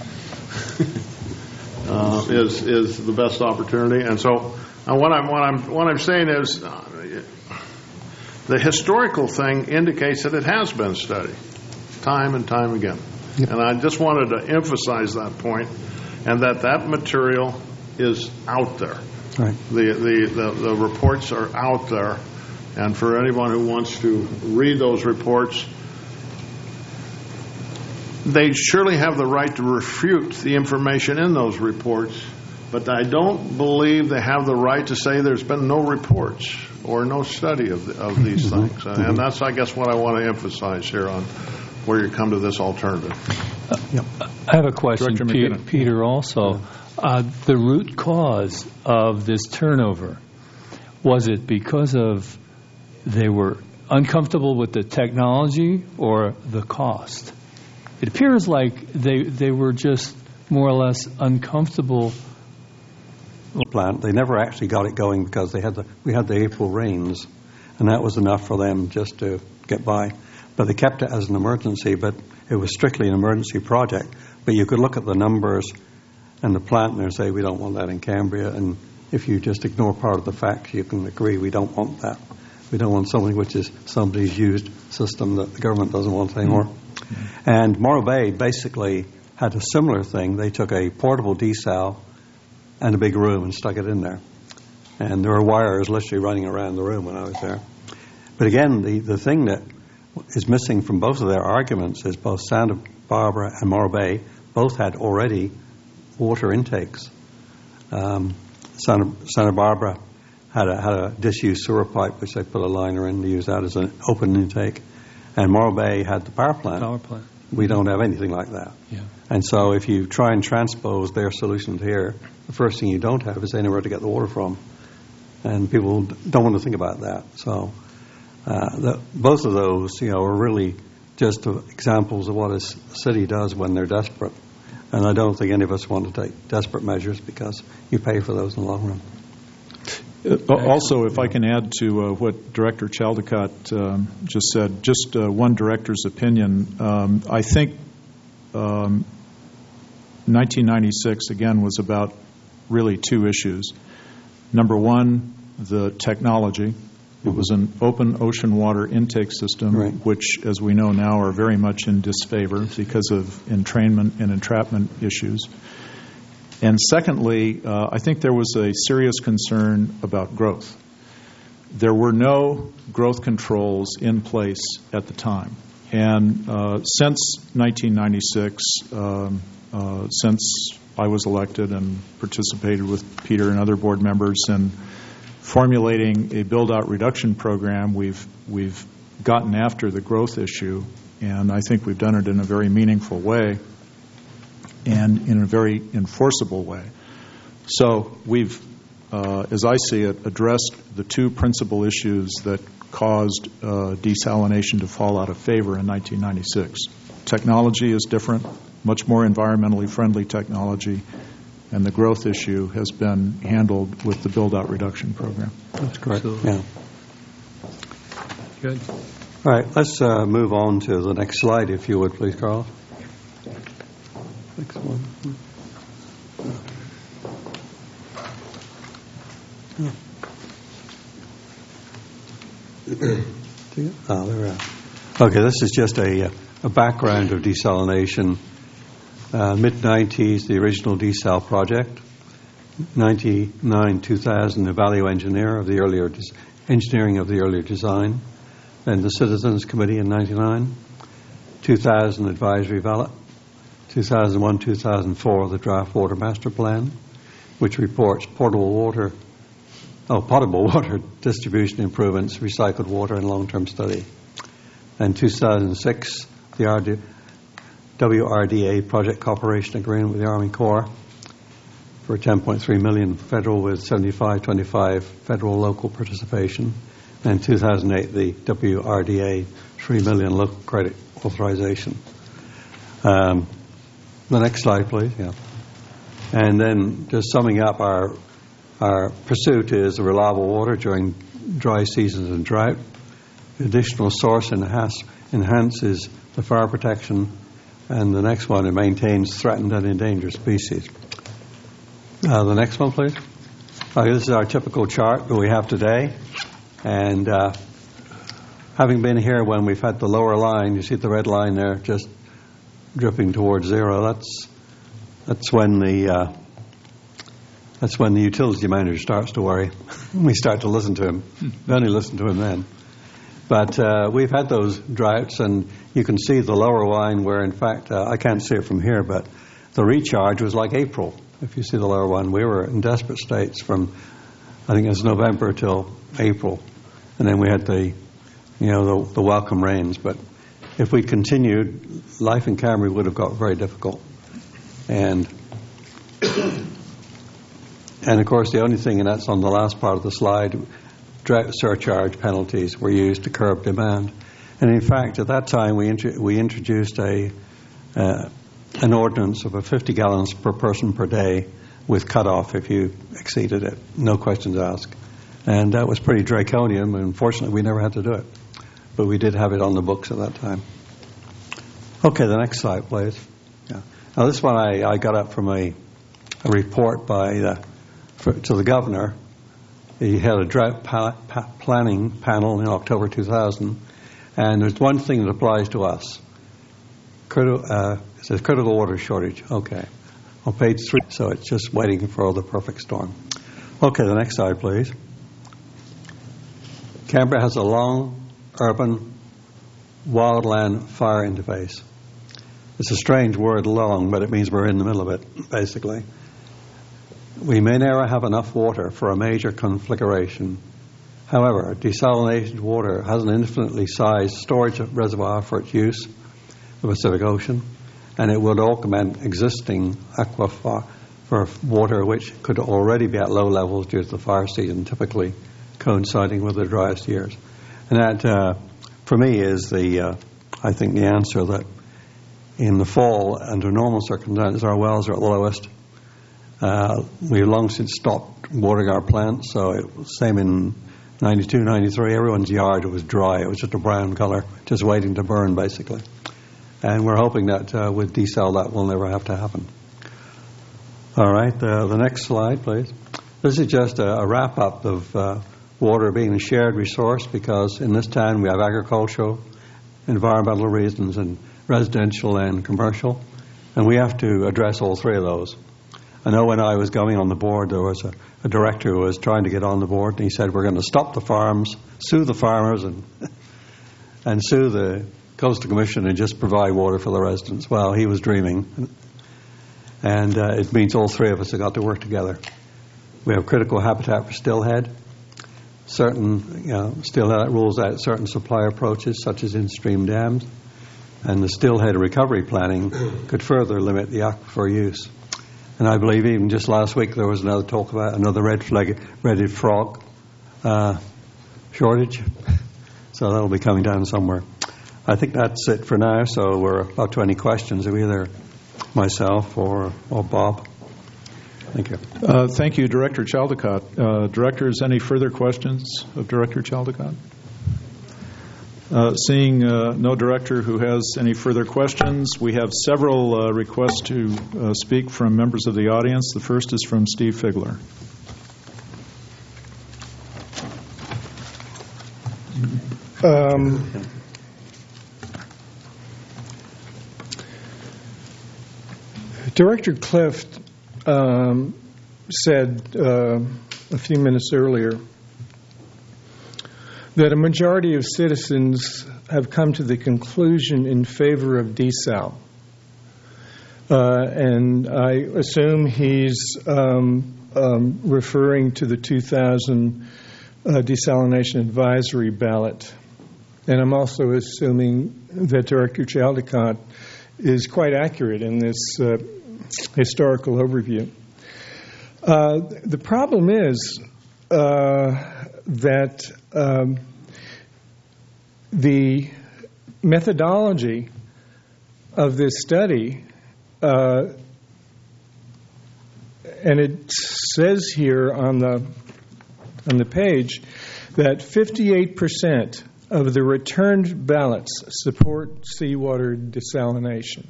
is the best opportunity? And so what I'm saying is the historical thing indicates that it has been studied time and time again. Yep. And I just wanted to emphasize that point, and that material is out there. Right. The reports are out there, and for anyone who wants to read those reports, they surely have the right to refute the information in those reports, but I don't believe they have the right to say there's been no reports or no study of these things. And that's, I guess, what I want to emphasize here on where you come to this alternative. I have a question, Peter, also. The root cause of this turnover, was it because of they were uncomfortable with the technology or the cost? It appears like they were just more or less uncomfortable. Plant. They never actually got it going because we had the April rains, and that was enough for them just to get by. But they kept it as an emergency, but it was strictly an emergency project. But you could look at the numbers and the plant and say, we don't want that in Cambria. And if you just ignore part of the facts, you can agree we don't want that. We don't want something which is somebody's used system that the government doesn't want anymore. Mm-hmm. And Morro Bay basically had a similar thing. They took a portable desal and a big room and stuck it in there. And there were wires literally running around the room when I was there. But again, the thing that is missing from both of their arguments is both Santa Barbara and Morro Bay both had already water intakes. Santa Barbara had a disused sewer pipe which they put a liner in to use that as an open intake. And Morro Bay had the power plant. We don't have anything like that. Yeah. And so if you try and transpose their solutions here, the first thing you don't have is anywhere to get the water from. And people don't want to think about that. So both of those, are really just examples of what a city does when they're desperate. And I don't think any of us want to take desperate measures because you pay for those in the long run. Also, if I can add to what Director Chaldecott just said, just one director's opinion, I think 1996, again, was about really two issues. Number one, the technology. It was an open ocean water intake system, right, which, as we know now, are very much in disfavor because of entrainment and entrapment issues. And secondly, I think there was a serious concern about growth. There were no growth controls in place at the time. And since 1996, since I was elected and participated with Peter and other board members in formulating a build-out reduction program, we've gotten after the growth issue, and I think we've done it in a very meaningful way and in a very enforceable way. So we've, as I see it, addressed the two principal issues that caused desalination to fall out of favor in 1996. Technology is different, much more environmentally friendly technology, and the growth issue has been handled with the build-out reduction program. That's correct. Yeah. Good. All right, let's move on to the next slide, if you would, please, Carl. Next one. Oh, there we are. Okay, this is just a background of desalination. Mid-90s, the original desal project. 99-2000, the value engineer of the earlier engineering of the earlier design. Then the Citizens Committee in 99. 2000, advisory ballot. 2001-2004, the Draft Water Master Plan, which reports potable water distribution improvements, recycled water, and long-term study. And 2006, the WRDA Project Cooperation Agreement with the Army Corps for $10.3 million federal with 75-25 federal local participation. And 2008, the WRDA $3 million local credit authorization. The next slide, please. Yeah. And then just summing up, our pursuit is reliable water during dry seasons and drought. The additional source enhances the fire protection. And the next one, it maintains threatened and endangered species. The next one, please. This is our typical chart that we have today. And having been here when we've had the lower line, you see the red line there just dripping towards zero. That's when the utility manager starts to worry. We start to listen to him. We only listen to him then. But we've had those droughts, and you can see the lower line where, in fact, I can't see it from here, but the recharge was like April. If you see the lower one, we were in desperate states from, I think it was November till April, and then we had the welcome rains. But if we continued, life in Camry would have got very difficult. And of course, the only thing, and that's on the last part of the slide, drought surcharge penalties were used to curb demand. And in fact, at that time, we introduced an ordinance of 50 gallons per person per day with cutoff if you exceeded it, no questions asked. And that was pretty draconian, and unfortunately, we never had to do it. But we did have it on the books at that time. Okay, the next slide, please. Yeah. Now, this one I got up from a report to the governor. He had a drought planning panel in October 2000, and there's one thing that applies to us. It says critical water shortage. Okay. On page 3, so it's just waiting for the perfect storm. Okay, the next slide, please. Canberra has a long, urban, wildland fire interface. It's a strange word, long, but it means we're in the middle of it, basically. We may never have enough water for a major conflagration. However, desalinated water has an infinitely sized storage reservoir for its use, the Pacific Ocean, and it would augment existing aquifer for water which could already be at low levels due to the fire season, typically coinciding with the driest years. And that, for me, is I think the answer that in the fall, under normal circumstances, our wells are at the lowest. We've long since stopped watering our plants, so it was the same in 92, 93. Everyone's yard was dry. It was just a brown color, just waiting to burn, basically. And we're hoping that with desal that will never have to happen. All right, the next slide, please. This is just a wrap-up of water being a shared resource, because in this town we have agricultural, environmental reasons, and residential and commercial, and we have to address all three of those. I know when I was going on the board, there was a director who was trying to get on the board, and he said, we're going to stop the farms, sue the farmers, and sue the Coastal Commission and just provide water for the residents. Well, he was dreaming. And it means all three of us have got to work together. We have critical habitat for stillhead. Stillhead rules out certain supply approaches, such as in-stream dams. And the stillhead recovery planning could further limit the aquifer use. And I believe even just last week there was another talk about another red-headed frog shortage. So that'll be coming down somewhere. I think that's it for now. So we're up to any questions of either myself or Bob. Thank you. Thank you, Director Chaldecott. Directors, any further questions of Director Chaldecott? Seeing no director who has any further questions, we have several requests to speak from members of the audience. The first is from Steve Figler. Director Clift said a few minutes earlier that a majority of citizens have come to the conclusion in favor of desal. And I assume he's referring to the 2000 desalination advisory ballot. And I'm also assuming that Director Chaldecott is quite accurate in this historical overview. The problem is that the methodology of this study, and it says here on the page that 58% of the returned ballots support seawater desalination.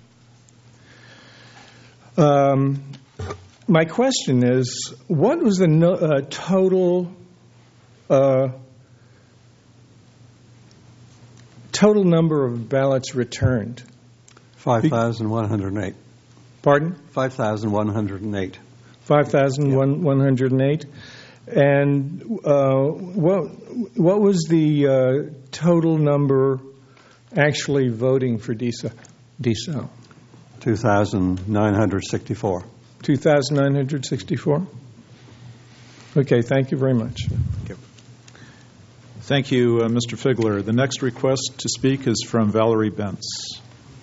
My question is, what was the total number of ballots returned? 5,108. Pardon? 5,108. 5,108. And what was the total number actually voting for desal? 2,964. 2,964? Okay, thank you very much. Thank you, Mr. Figler. The next request to speak is from Valerie Bentz.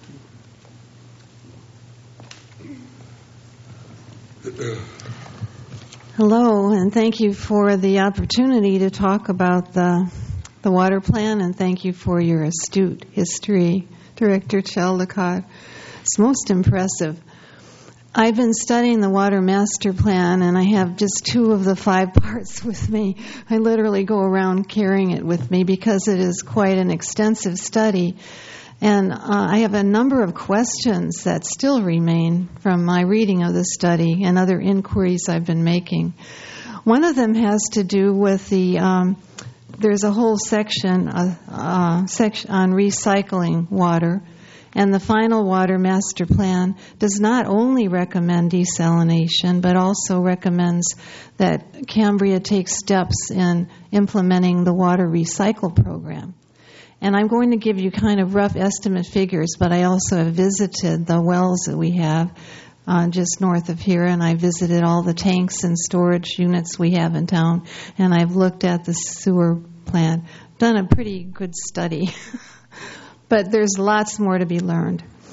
Hello, and thank you for the opportunity to talk about the water plan, and thank you for your astute history, Director Chaldecott. It's most impressive. I've been studying the Water Master Plan, and I have just 2 of the 5 parts with me. I literally go around carrying it with me because it is quite an extensive study. And I have a number of questions that still remain from my reading of the study and other inquiries I've been making. One of them has to do with there's a whole section on recycling water. And the final Water Master Plan does not only recommend desalination, but also recommends that Cambria take steps in implementing the water recycle program. And I'm going to give you kind of rough estimate figures, but I also have visited the wells that we have just north of here, and I visited all the tanks and storage units we have in town, and I've looked at the sewer plant. Done a pretty good study. But there's lots more to be learned.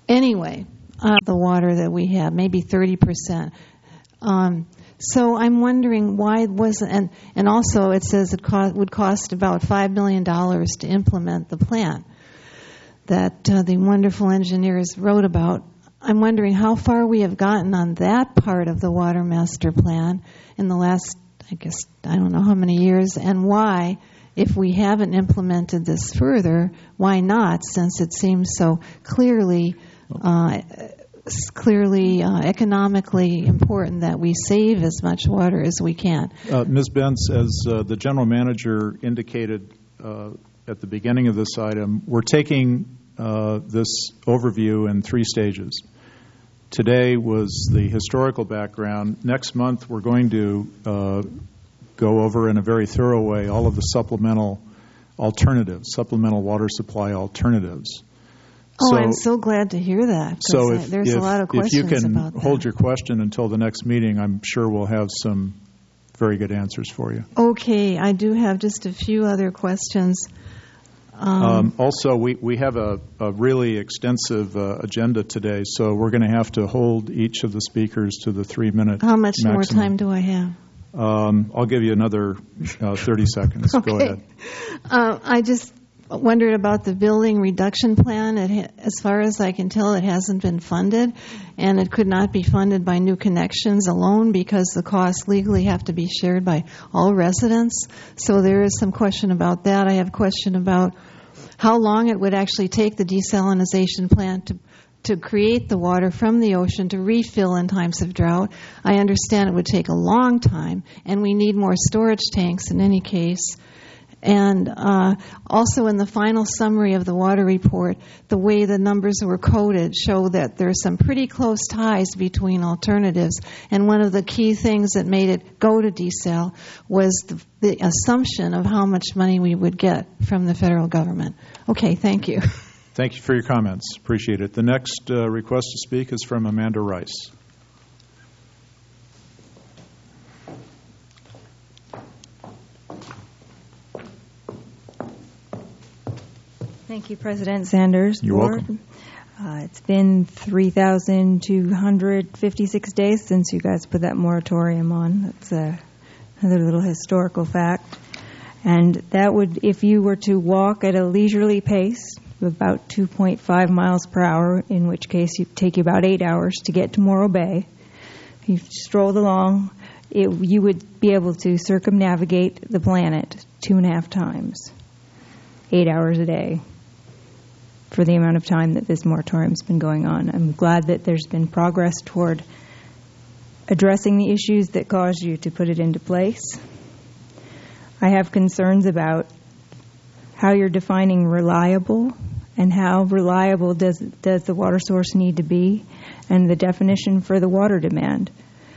Anyway, the water that we have, maybe 30%. So I'm wondering why it wasn't, and also it says it would cost about $5 million to implement the plan that the wonderful engineers wrote about. I'm wondering how far we have gotten on that part of the Water Master Plan in the last, I guess, I don't know how many years, and why, if we haven't implemented this further, why not, since it seems so clearly economically important that we save as much water as we can. Ms. Bentz, as the general manager indicated at the beginning of this item, we're taking this overview in 3 stages. Today was the historical background. Next month we're going to go over in a very thorough way all of the supplemental alternatives, supplemental water supply alternatives. Oh, I'm so glad to hear that. So there's a lot of questions if you about can that. hold your question until the next meeting, I'm sure we'll have some very good answers for you. Okay, I do have just a few other questions. Also, we have a really extensive agenda today, so we're going to have to hold each of the speakers to the 3-minute How much maximum. more time do I have? I'll give you another 30 seconds. Okay. Go ahead. I just wondered about the building reduction plan. As far as I can tell, it hasn't been funded, and it could not be funded by new connections alone because the costs legally have to be shared by all residents. So there is some question about that. I have a question about how long it would actually take the desalinization plant to create the water from the ocean to refill in times of drought. I understand it would take a long time, and we need more storage tanks in any case. And also in the final summary of the water report, the way the numbers were coded show that there's some pretty close ties between alternatives. And one of the key things that made it go to desal was the assumption of how much money we would get from the federal government. Okay, thank you. Thank you for your comments. Appreciate it. The next request to speak is from Amanda Rice. Thank you, President Sanders. You're welcome. It's been 3,256 days since you guys put that moratorium on. That's another little historical fact. And that would, if you were to walk at a leisurely pace of about 2.5 miles per hour, in which case it would take you about 8 hours to get to Morro Bay. If you strolled along, you would be able to circumnavigate the planet 2.5 times, 8 hours a day, for the amount of time that this moratorium's been going on. I'm glad that there's been progress toward addressing the issues that caused you to put it into place. I have concerns about how you're defining reliable and how reliable does the water source need to be, and the definition for the water demand.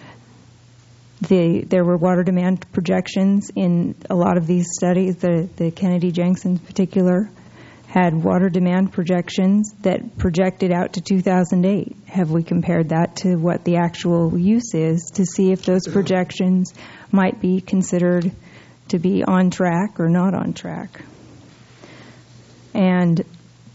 There were water demand projections in a lot of these studies. The Kennedy-Jenks in particular had water demand projections that projected out to 2008. Have we compared that to what the actual use is to see if those projections might be considered to be on track or not on track? And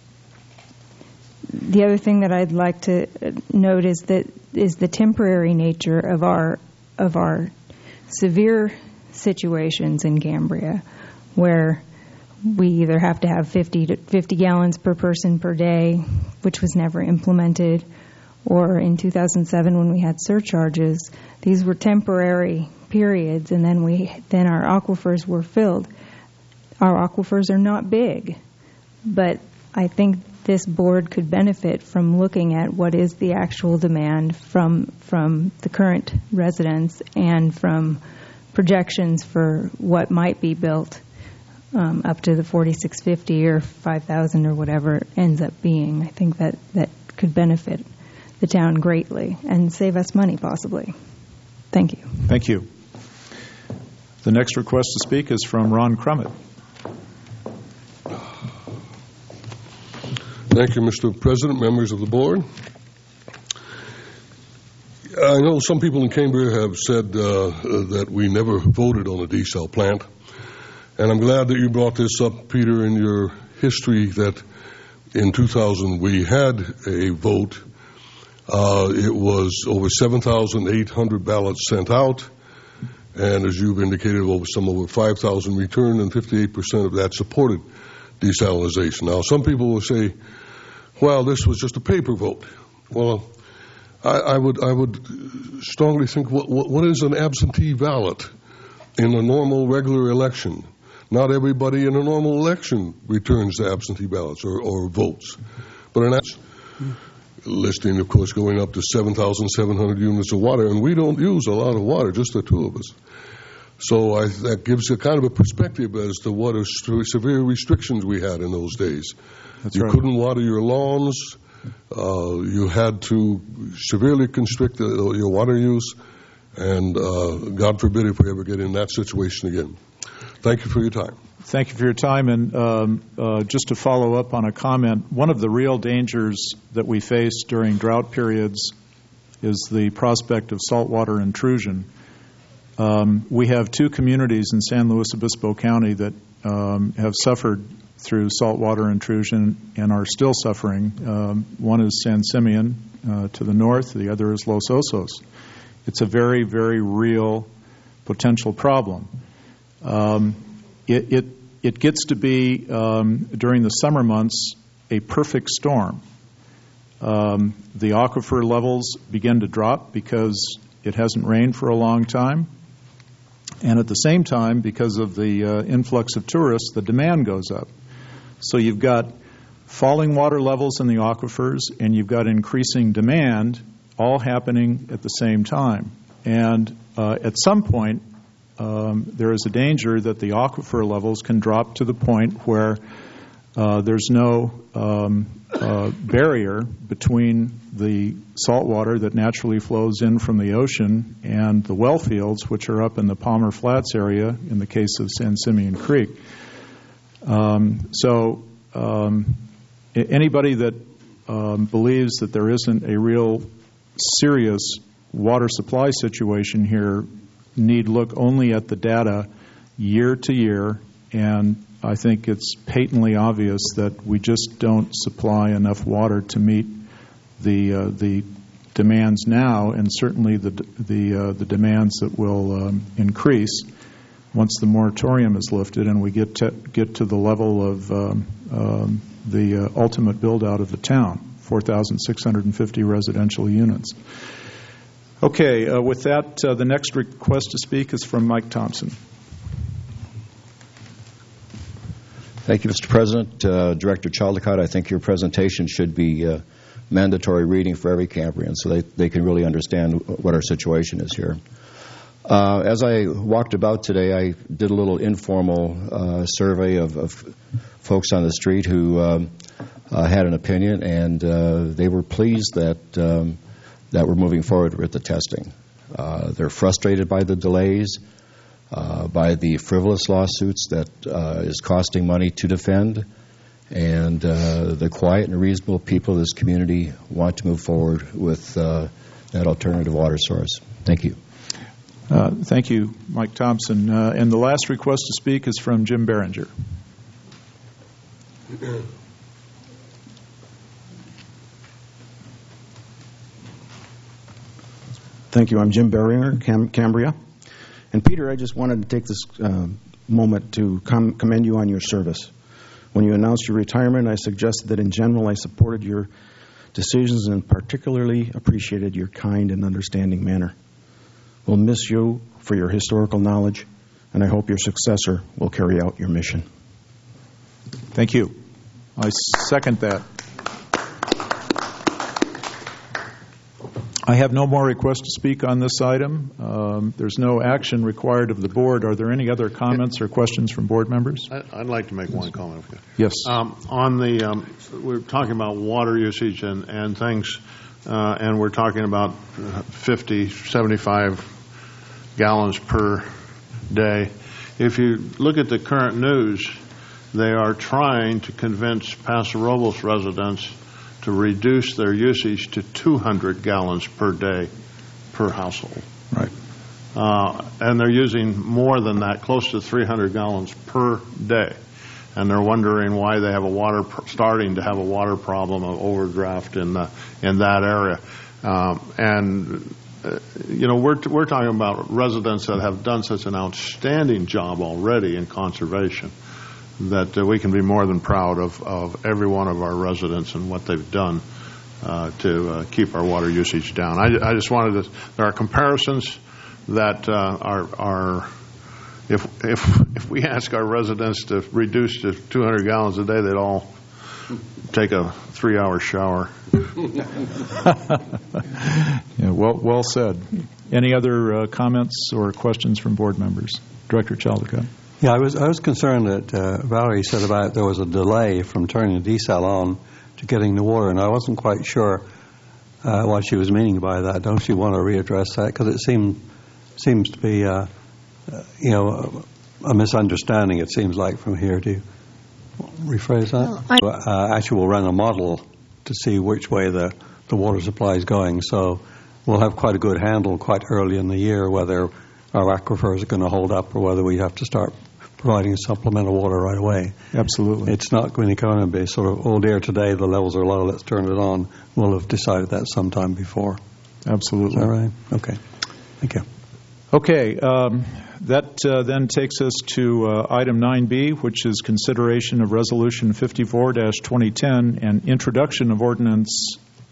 the other thing that I'd like to note is the temporary nature of our severe situations in Cambria, where we either have to have 50 gallons per person per day, which was never implemented, or in 2007 when we had surcharges. These were temporary periods, and then our aquifers were filled. Our aquifers are not big, but I think this board could benefit from looking at what is the actual demand from the current residents and from projections for what might be built up to the 4,650 or 5,000 or whatever it ends up being. I think that could benefit the town greatly and save us money possibly. Thank you. Thank you. The next request to speak is from Ron Crummett. Thank you, Mr. President, members of the board. I know some people in Cambria have said that we never voted on a desal plant, and I'm glad that you brought this up, Peter, in your history, that in 2000 we had a vote. It was over 7,800 ballots sent out, and as you've indicated, over 5,000 returned, and 58% of that supported desalinization. Now, some people will say, well, this was just a paper vote. Well, I would strongly think, what is an absentee ballot in a normal, regular election? Not everybody in a normal election returns the absentee ballots or votes. But an listing, of course, going up to 7,700 units of water, and we don't use a lot of water, just the two of us. So that gives you kind of a perspective as to what severe restrictions we had in those days. You couldn't water your lawns. You had to severely constrict your water use, and God forbid if we ever get in that situation again. Thank you for your time. Thank you for your time. And just to follow up on a comment, one of the real dangers that we face during drought periods is the prospect of saltwater intrusion. We have two communities in San Luis Obispo County that have suffered through saltwater intrusion and are still suffering. One is San Simeon to the north, the other is Los Osos. It's a very, very real potential problem. It gets to be, during the summer months, a perfect storm. The aquifer levels begin to drop because it hasn't rained for a long time. And at the same time, because of the influx of tourists, the demand goes up. So you've got falling water levels in the aquifers, and you've got increasing demand, all happening at the same time. And at some point, there is a danger that the aquifer levels can drop to the point where there's no barrier between the salt water that naturally flows in from the ocean and the well fields, which are up in the Palmer Flats area in the case of San Simeon Creek. So anybody that believes that there isn't a real serious water supply situation here need look only at the data year to year, and I think it's patently obvious that we just don't supply enough water to meet the demands now, and certainly the demands that will increase once the moratorium is lifted and we get to the level of the ultimate build out of the town, 4,650 residential units. Okay, with that, the next request to speak is from Mike Thompson. Thank you, Mr. President. Director Chaldecott, I think your presentation should be mandatory reading for every Cambrian so they can really understand what our situation is here. As I walked about today, I did a little informal survey of folks on the street who had an opinion, and they were pleased that we're moving forward with the testing. They're frustrated by the delays, by the frivolous lawsuits that is costing money to defend, and the quiet and reasonable people of this community want to move forward with that alternative water source. Thank you. Thank you, Mike Thompson. And the last request to speak is from Jim Behringer. Thank you. I'm Jim Behringer, Cambria. And Peter, I just wanted to take this moment to commend you on your service. When you announced your retirement, I suggested that in general I supported your decisions and particularly appreciated your kind and understanding manner. We'll miss you for your historical knowledge, and I hope your successor will carry out your mission. Thank you. I second that. I have no more requests to speak on this item. There's no action required of the board. Are there any other comments or questions from board members? I'd like to make one comment. Yes. We're talking about water usage and things, and we're talking about 50, 75 gallons per day. If you look at the current news, they are trying to convince Paso Robles residents to reduce their usage to 200 gallons per day per household. Right. And they're using more than that, close to 300 gallons per day. and they're wondering why they have starting to have a water problem of overdraft in that area. We're talking about residents that have done such an outstanding job already in conservation that we can be more than proud of every one of our residents and what they've done to keep our water usage down. I just wanted to. There are comparisons that are. If we ask our residents to reduce to 200 gallons a day, they'd all take a 3-hour shower. Yeah, well said. Any other comments or questions from board members? Director Chaldecott. Yeah, I was concerned that Valerie said about there was a delay from turning the desal on to getting the water, and I wasn't quite sure what she was meaning by that. Don't you want to readdress that? Because it seems to be a misunderstanding, it seems like, from here. Do you rephrase that? Well, actually, we'll run a model to see which way the water supply is going. So we'll have quite a good handle quite early in the year whether our aquifers are going to hold up or whether we have to start providing supplemental water right away. Absolutely. It's not going to be sort of, oh dear, today the levels are low, let's turn it on. We'll have decided that sometime before. Absolutely. Is that right? Okay. Thank you. Okay. That then takes us to item 9B, which is consideration of Resolution 54-2010 and introduction of Ordinance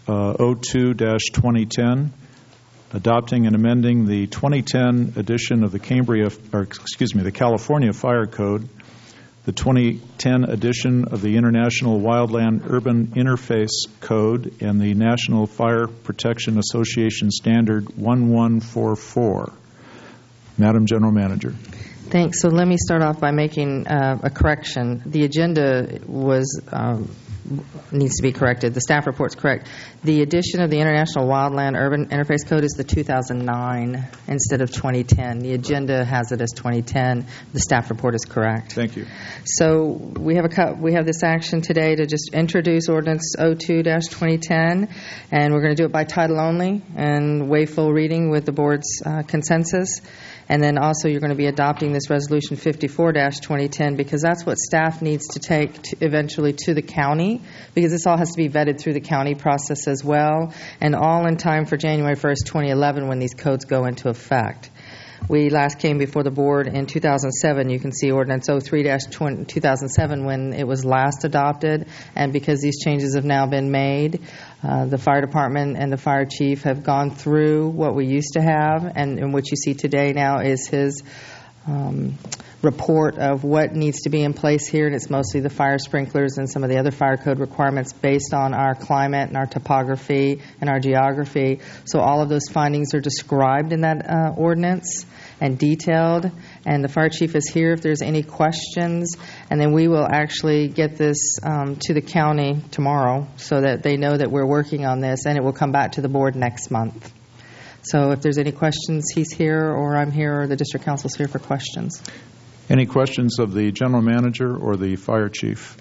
02-2010, adopting and amending the 2010 edition of the the California Fire Code, the 2010 edition of the International Wildland Urban Interface Code, and the National Fire Protection Association Standard 1144. Madam General Manager. Thanks. So let me start off by making a correction. The agenda needs to be corrected. The staff report's correct. The edition of the International Wildland Urban Interface Code is the 2009 instead of 2010. The agenda has it as 2010. The staff report is correct. Thank you. So we have this action today to just introduce Ordinance 02-2010, and we're going to do it by title only and waive full reading with the board's consensus. And then also you're going to be adopting this Resolution 54-2010 because that's what staff needs to take eventually to the county, because this all has to be vetted through the county process as well, and all in time for January 1st, 2011 when these codes go into effect. We last came before the board in 2007. You can see Ordinance 03-2007 when it was last adopted, and because these changes have now been made, the fire department and the fire chief have gone through what we used to have, and what you see today now is his report of what needs to be in place here, and it's mostly the fire sprinklers and some of the other fire code requirements based on our climate and our topography and our geography. So all of those findings are described in that ordinance and detailed, and the fire chief is here if there's any questions, and then we will actually get this to the county tomorrow so that they know that we're working on this, and it will come back to the board next month. So if there's any questions, he's here, or I'm here, or the district council's here for questions. Any questions of the general manager or the fire chief?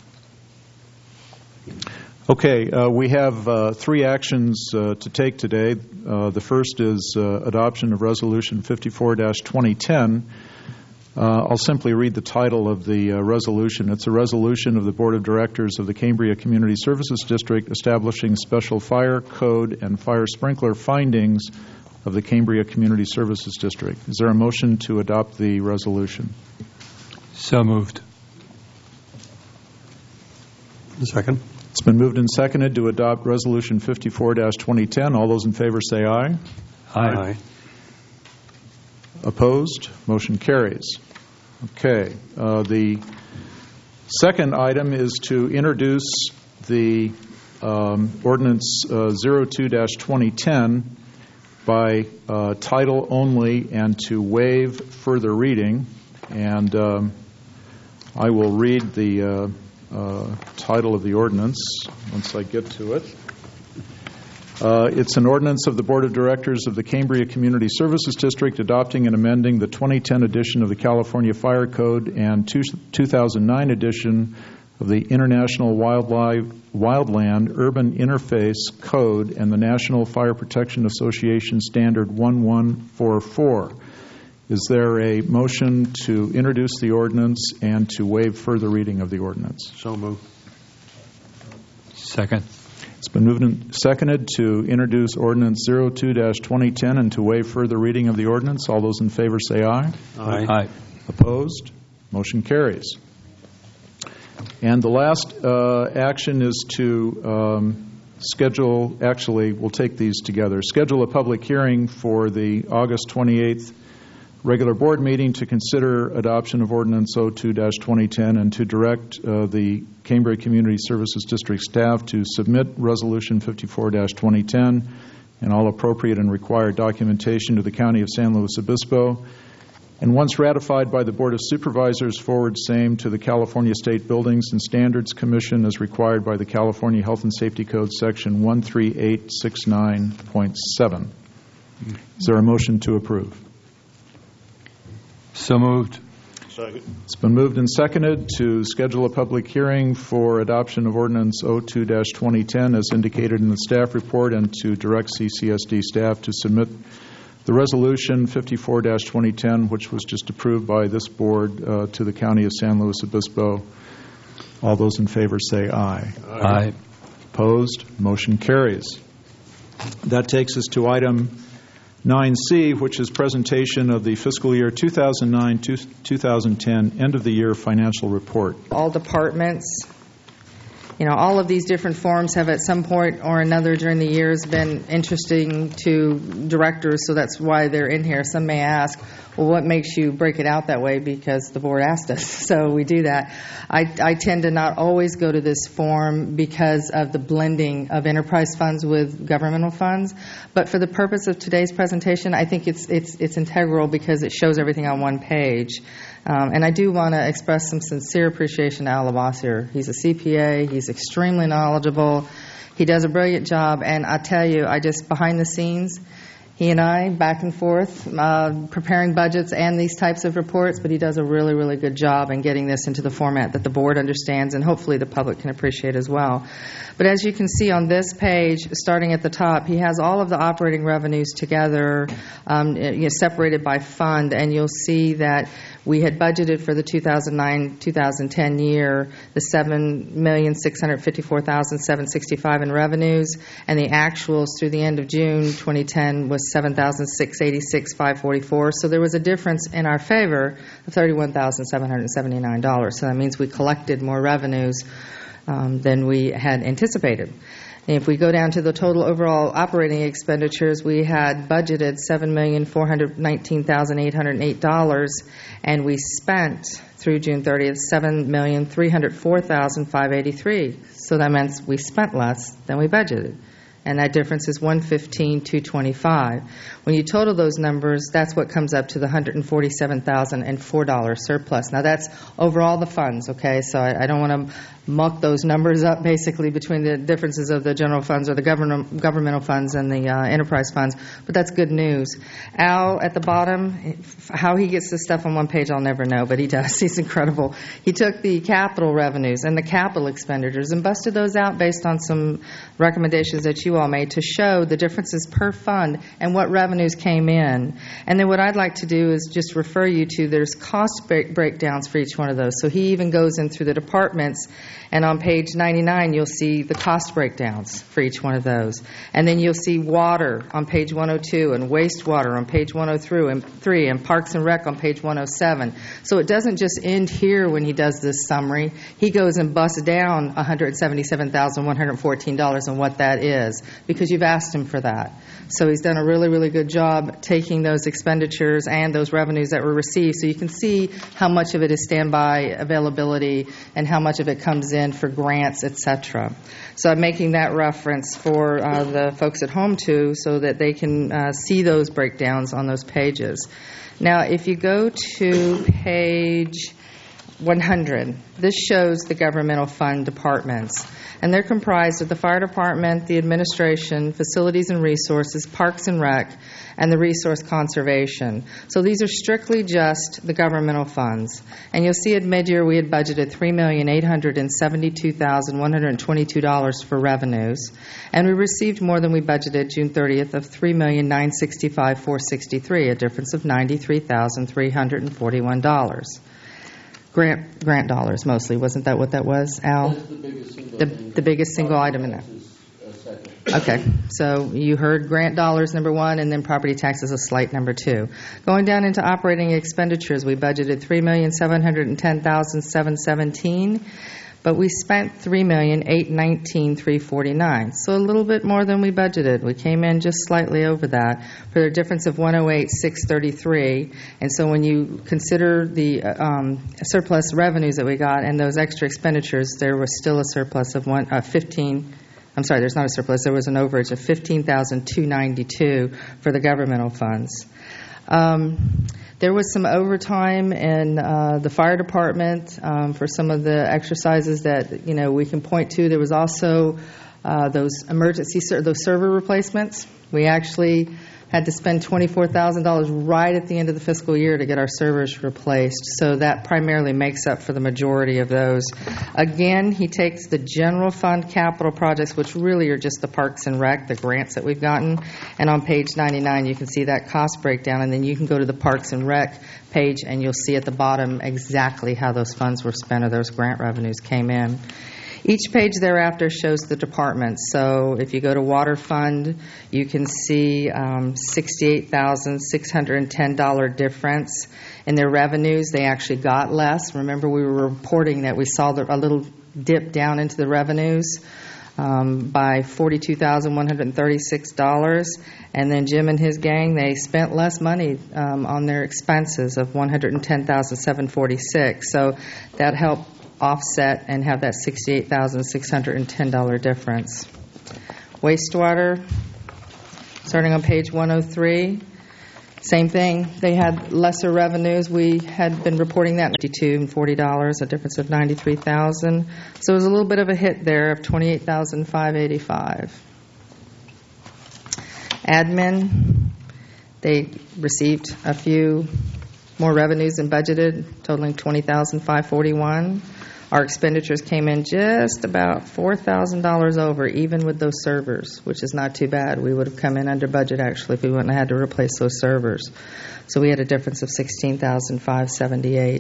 Okay, we have three actions to take today. The first is adoption of Resolution 54-2010. I'll simply read the title of the resolution. It's a resolution of the Board of Directors of the Cambria Community Services District establishing special fire code and fire sprinkler findings of the Cambria Community Services District. Is there a motion to adopt the resolution? So moved. A second. It's been moved and seconded to adopt Resolution 54-2010. All those in favor say aye. Aye. Opposed? Motion carries. Okay. The second item is to introduce the Ordinance 02-2010 by title only and to waive further reading. And I will read the title of the ordinance once I get to it. It's an ordinance of the Board of Directors of the Cambria Community Services District adopting and amending the 2010 edition of the California Fire Code and 2009 edition of the International Wildland Urban Interface Code and the National Fire Protection Association Standard 1144. Is there a motion to introduce the ordinance and to waive further reading of the ordinance? So moved. Second. It's been moved and seconded to introduce ordinance 02-2010 and to waive further reading of the ordinance. All those in favor say aye. Aye. Opposed? Motion carries. And the last action is to schedule, actually, we'll take these together, schedule a public hearing for the August 28th regular board meeting to consider adoption of ordinance 02-2010 and to direct the Cambria Community Services District staff to submit resolution 54-2010 and all appropriate and required documentation to the County of San Luis Obispo, and once ratified by the Board of Supervisors, forward same to the California State Buildings and Standards Commission as required by the California Health and Safety Code section 13869.7. Is there a motion to approve? So moved. Second. It's been moved and seconded to schedule a public hearing for adoption of ordinance 02-2010 as indicated in the staff report and to direct CCSD staff to submit the resolution 54-2010, which was just approved by this board, to the County of San Luis Obispo. All those in favor say aye. Aye. Opposed? Motion carries. That takes us to item 9C, which is presentation of the fiscal year 2009-2010 end-of-the-year financial report. All departments, all of these different forms have at some point or another during the years been interesting to directors, so that's why they're in here. Some may ask, well, what makes you break it out that way? Because the board asked us, so we do that. I tend to not always go to this form because of the blending of enterprise funds with governmental funds, but for the purpose of today's presentation, I think it's integral because it shows everything on one page. And I do want to express some sincere appreciation to Al Labasier. He's a CPA. He's extremely knowledgeable. He does a brilliant job. And I tell you, behind the scenes, he and I, back and forth, preparing budgets and these types of reports, but he does a really, really good job in getting this into the format that the board understands and hopefully the public can appreciate as well. But as you can see on this page, starting at the top, he has all of the operating revenues together, separated by fund, and you'll see that we had budgeted for the 2009-2010 year the $7,654,765 in revenues, and the actuals through the end of June 2010 was $7,686,544. So there was a difference in our favor of $31,779. So that means we collected more revenues than we had anticipated. And if we go down to the total overall operating expenditures, we had budgeted $7,419,808, and we spent through June 30th $7,304,583. So that means we spent less than we budgeted. And that difference is $115,225. When you total those numbers, that's what comes up to the $147,004 surplus. Now that's over all the funds, okay? So I don't want to muck those numbers up basically between the differences of the general funds or the governmental funds and the enterprise funds, but that's good news. Al, at the bottom, how he gets this stuff on one page I'll never know, but he does. He's incredible. He took the capital revenues and the capital expenditures and busted those out based on some recommendations that you all made to show the differences per fund and what revenues came in. And then what I'd like to do is just refer you to, there's cost breakdowns for each one of those. So he even goes in through the departments, and on page 99 you'll see the cost breakdowns for each one of those. And then you'll see water on page 102 and wastewater on page 103 and Parks and Rec on page 107. So it doesn't just end here when he does this summary. He goes and busts down $177,114 and what that is, because you've asked him for that. So he's done a really, really good job taking those expenditures and those revenues that were received, so you can see how much of it is standby availability and how much of it comes in for grants, etc. So I'm making that reference for the folks at home too, so that they can see those breakdowns on those pages. Now, if you go to page 100. This shows the governmental fund departments. And they're comprised of the fire department, the administration, facilities and resources, parks and rec, and the resource conservation. So these are strictly just the governmental funds. And you'll see at mid-year we had budgeted $3,872,122 for revenues. And we received more than we budgeted June 30th of $3,965,463, a difference of $93,341. Grant dollars mostly. Wasn't that what that was, Al? That's the biggest single item in that. Okay, so you heard grant dollars number one, and then property taxes a slight number two. Going down into operating expenditures, we budgeted $3,710,717, but we spent $3,819,349. So a little bit more than we budgeted. We came in just slightly over that for a difference of $108,633. And so when you consider the surplus revenues that we got and those extra expenditures, there was still a surplus of there's not a surplus. There was an overage of $15,292 for the governmental funds. There was some overtime in the fire department for some of the exercises that we can point to. There was also those server replacements. We actually had to spend $24,000 right at the end of the fiscal year to get our servers replaced. So that primarily makes up for the majority of those. Again, he takes the general fund capital projects, which really are just the parks and rec, the grants that we've gotten. And on page 99, you can see that cost breakdown. And then you can go to the parks and rec page, and you'll see at the bottom exactly how those funds were spent or those grant revenues came in. Each page thereafter shows the departments. So if you go to Water Fund, you can see $68,610 difference in their revenues. They actually got less. Remember, we were reporting that we saw a little dip down into the revenues by $42,136. And then Jim and his gang, they spent less money on their expenses of $110,746. So that helped offset and have that $68,610 difference. Wastewater, starting on page 103, same thing. They had lesser revenues. We had been reporting that $52 and $40, a difference of $93,000. So it was a little bit of a hit there of $28,585. Admin, they received a few more revenues than budgeted, totaling $20,541. Our expenditures came in just about $4,000 over, even with those servers, which is not too bad. We would have come in under budget, actually, if we wouldn't have had to replace those servers. So we had a difference of $16,578.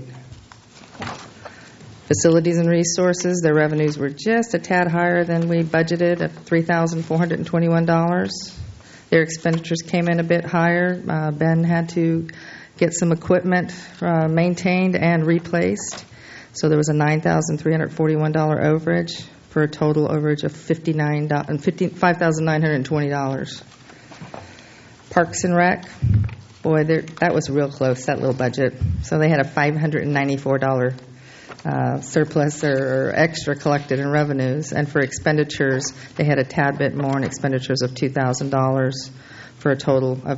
Facilities and resources, their revenues were just a tad higher than we budgeted at $3,421. Their expenditures came in a bit higher. Ben had to get some equipment maintained and replaced. So there was a $9,341 overage for a total overage of $5,920. Parks and Rec, boy, that was real close, that little budget. So they had a $594 surplus or extra collected in revenues. And for expenditures, they had a tad bit more in expenditures of $2,000 for a total of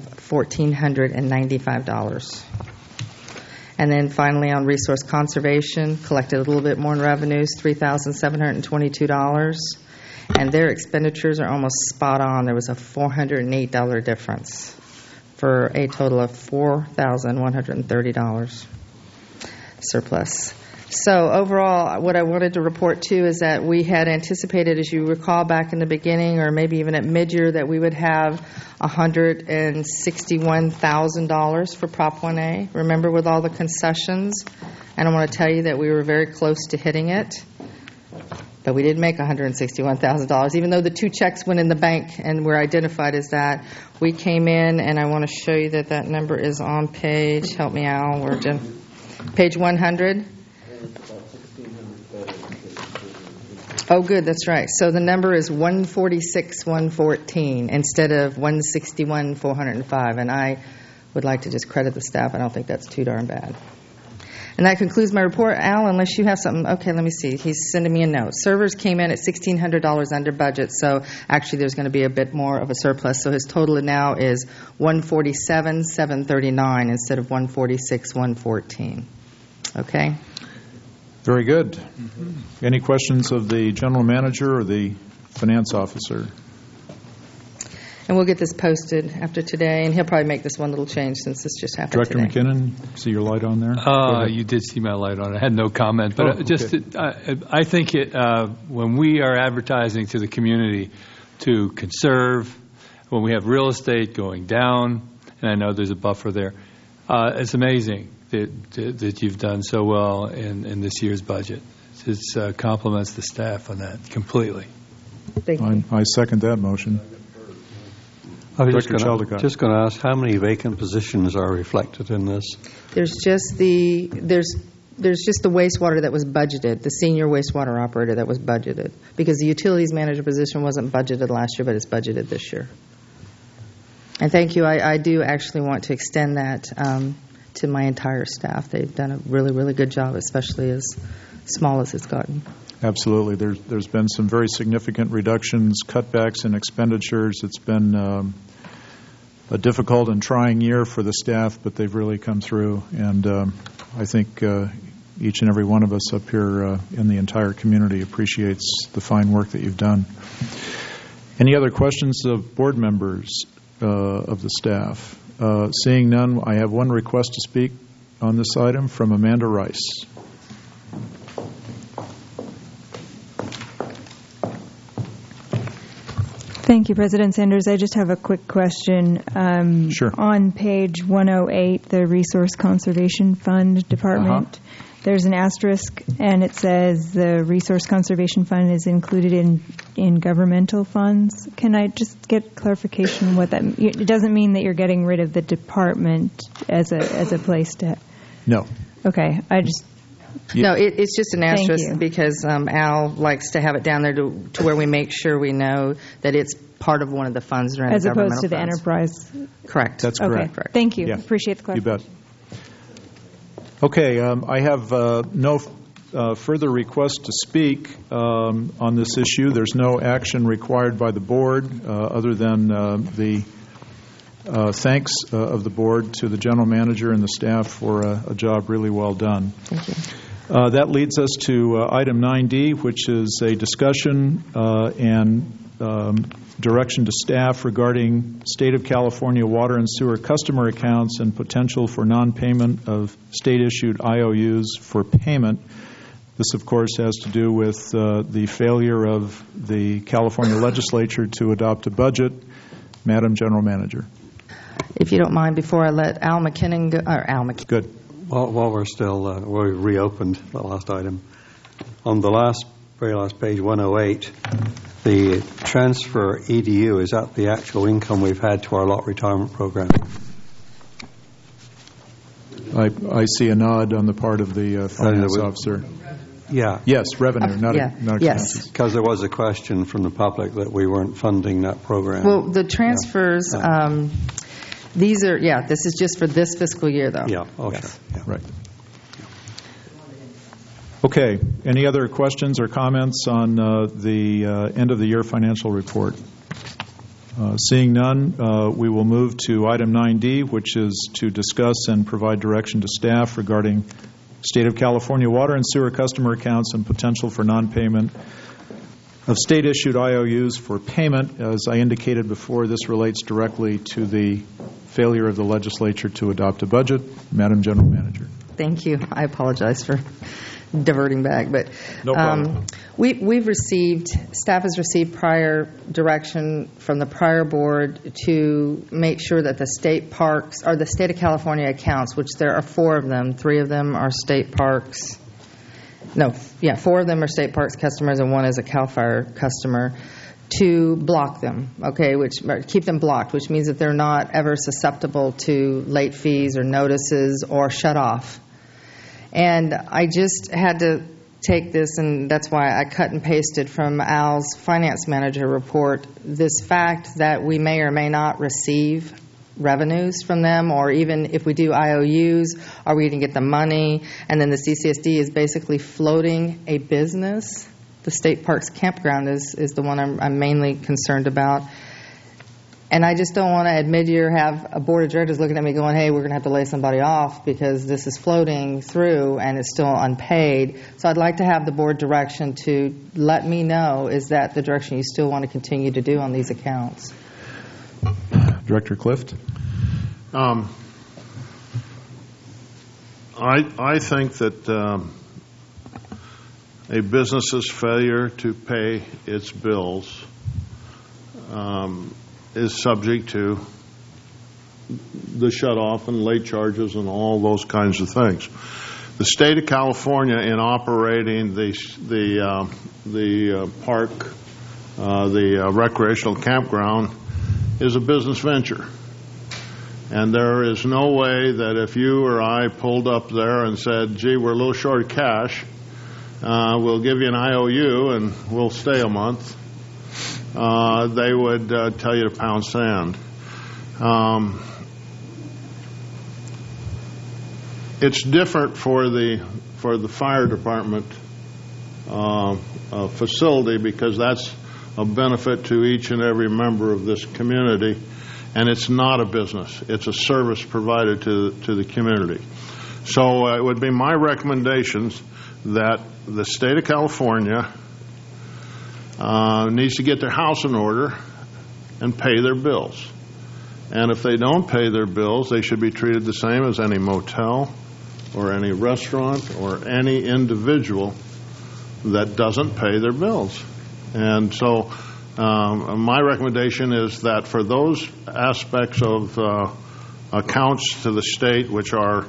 $1,495. And then finally on resource conservation, collected a little bit more in revenues, $3,722. And their expenditures are almost spot on. There was a $408 difference for a total of $4,130 surplus. So overall, what I wanted to report too is that we had anticipated, as you recall back in the beginning or maybe even at mid-year, that we would have $161,000 for Prop 1A. Remember, with all the concessions? And I want to tell you that we were very close to hitting it. But we didn't make $161,000, even though the two checks went in the bank and were identified as that. We came in, and I want to show you that number is on page, help me out, page 100. Oh, good, that's right. So the number is 146,114 instead of 161,405. And I would like to just credit the staff. I don't think that's too darn bad. And that concludes my report. Al, unless you have something. Okay, let me see. He's sending me a note. Servers came in at $1,600 under budget, so actually there's going to be a bit more of a surplus. So his total now is $147,739 instead of $146,114. Okay? Very good. Any questions of the general manager or the finance officer? And we'll get this posted after today, and he'll probably make this one little change since this just happened Director today. McKinnon, see your light on there? You did see my light on it. I had no comment, but I think when we are advertising to the community to conserve, when we have real estate going down, and I know there's a buffer there, it's amazing that you've done so well in this year's budget. It compliments the staff on that completely. Thank you. I second that motion. I was Director just going to ask how many vacant positions are reflected in this? There's just the wastewater that was budgeted, the senior wastewater operator that was budgeted, because the utilities manager position wasn't budgeted last year, but it's budgeted this year. And thank you. I do actually want to extend that to my entire staff. They've done a really, really good job, especially as small as it's gotten. Absolutely. There's been some very significant reductions, cutbacks in expenditures. It's been a difficult and trying year for the staff, but they've really come through. And I think each and every one of us up here in the entire community appreciates the fine work that you've done. Any other questions of board members of the staff? Seeing none, I have one request to speak on this item from Amanda Rice. Thank you, President Sanders. I just have a quick question. Sure. On page 108, the Resource Conservation Fund Department, there's an asterisk, and it says the Resource Conservation Fund is included in governmental funds. Can I just get clarification what that means? It doesn't mean that you're getting rid of the department as a place to... No. Okay. No, it's just an asterisk because Al likes to have it down there to where we make sure we know that it's part of one of the funds that are in as the opposed to the funds. enterprise. Correct. That's correct. Okay. Thank you. Yeah. Appreciate the clarification. You bet. Okay, I have no further request to speak on this issue. There's no action required by the board other than the thanks of the board to the general manager and the staff for a job really well done. Thank you. That leads us to item 9D, which is a discussion and direction to staff regarding State of California water and sewer customer accounts and potential for non-payment of state-issued IOUs for payment. This, of course, has to do with the failure of the California legislature to adopt a budget. Madam General Manager. If you don't mind, before I let Al McKinnon go, or Al McKinnon. Good. While we're still, we reopened the last item. On the very last page, 108, the transfer EDU, is that the actual income we've had to our lot retirement program? I see a nod on the part of the finance officer. Yeah. Yes, revenue, not expenses. Yes. Because there was a question from the public that we weren't funding that program. Well, the transfers, these are, this is just for this fiscal year, though. Yeah, okay. Yes. Yeah. Right. Okay, any other questions or comments on the end of the year financial report? Seeing none, we will move to item 9D, which is to discuss and provide direction to staff regarding State of California water and sewer customer accounts and potential for non-payment of state-issued IOUs for payment. As I indicated before, this relates directly to the failure of the legislature to adopt a budget. Madam General Manager. Thank you. I apologize for diverting back, but no problem. Staff has received prior direction from the prior board to make sure that the state parks, or the State of California accounts, which there are 4 of them, 3 of them are state parks. 4 of them are state parks customers and 1 is a CAL FIRE customer, to block them, keep them blocked, which means that they're not ever susceptible to late fees or notices or shut off. And I just had to take this, and that's why I cut and pasted from Al's finance manager report, this fact that we may or may not receive revenues from them, or even if we do IOUs, are we going to get the money? And then the CCSD is basically floating a business. The State Parks Campground is the one I'm mainly concerned about. And I just don't want to at mid-year have a board of directors looking at me going, hey, we're going to have to lay somebody off because this is floating through and it's still unpaid. So I'd like to have the board direction to let me know, is that the direction you still want to continue to do on these accounts? Director Clift? I think that a business's failure to pay its bills is subject to the shut-off and late charges and all those kinds of things. The state of California, in operating the park, the recreational campground, is a business venture. And there is no way that if you or I pulled up there and said, gee, we're a little short of cash, we'll give you an IOU and we'll stay a month, they would tell you to pound sand. It's different for the fire department facility because that's a benefit to each and every member of this community, and it's not a business. It's a service provided to the community. So it would be my recommendations that the state of California needs to get their house in order and pay their bills. And if they don't pay their bills, they should be treated the same as any motel or any restaurant or any individual that doesn't pay their bills. And so my recommendation is that for those aspects of accounts to the state which are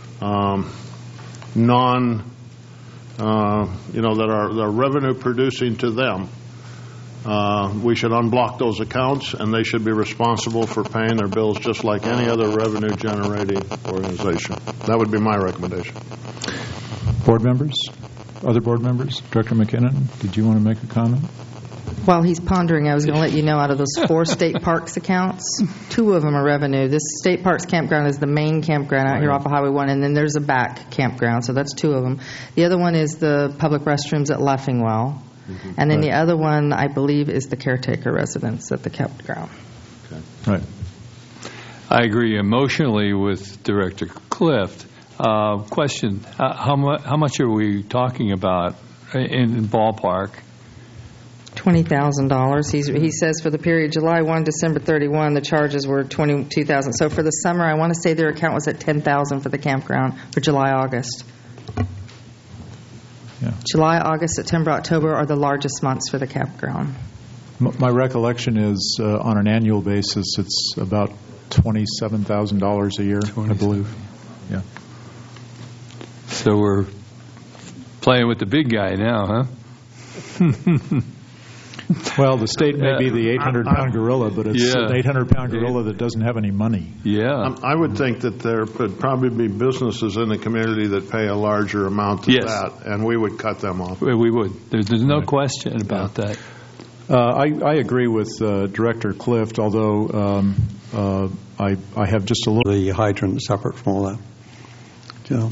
that are revenue producing to them, we should unblock those accounts, and they should be responsible for paying their bills just like any other revenue generating organization. That would be my recommendation. Board members? Other board members? Director McKinnon, did you want to make a comment? While he's pondering, I was going to let you know out of those 4 state parks accounts, 2 of them are revenue. This state parks campground is the main campground out here off of Highway 1, and then there's a back campground, so that's 2 of them. The other one is the public restrooms at Leffingwell, and then the other one, I believe, is the caretaker residence at the campground. Okay. Right. I agree emotionally with Director Clift. Question, how much are we talking about in ballpark? $20,000. He says for the period July 1, December 31, the charges were $22,000. So for the summer, I want to say their account was at $10,000 for the campground for July, August. Yeah. July, August, September, October are the largest months for the campground. My recollection is on an annual basis, it's about $27,000 a year, I believe. Yeah. So we're playing with the big guy now, huh? Well, the state may be the 800-pound gorilla, but it's an 800-pound gorilla that doesn't have any money. Yeah. I would think that there could probably be businesses in the community that pay a larger amount than that, and we would cut them off. We would. There's no question about that. I agree with Director Clift, although I have just a little... The hydrant separate from all that. Joe?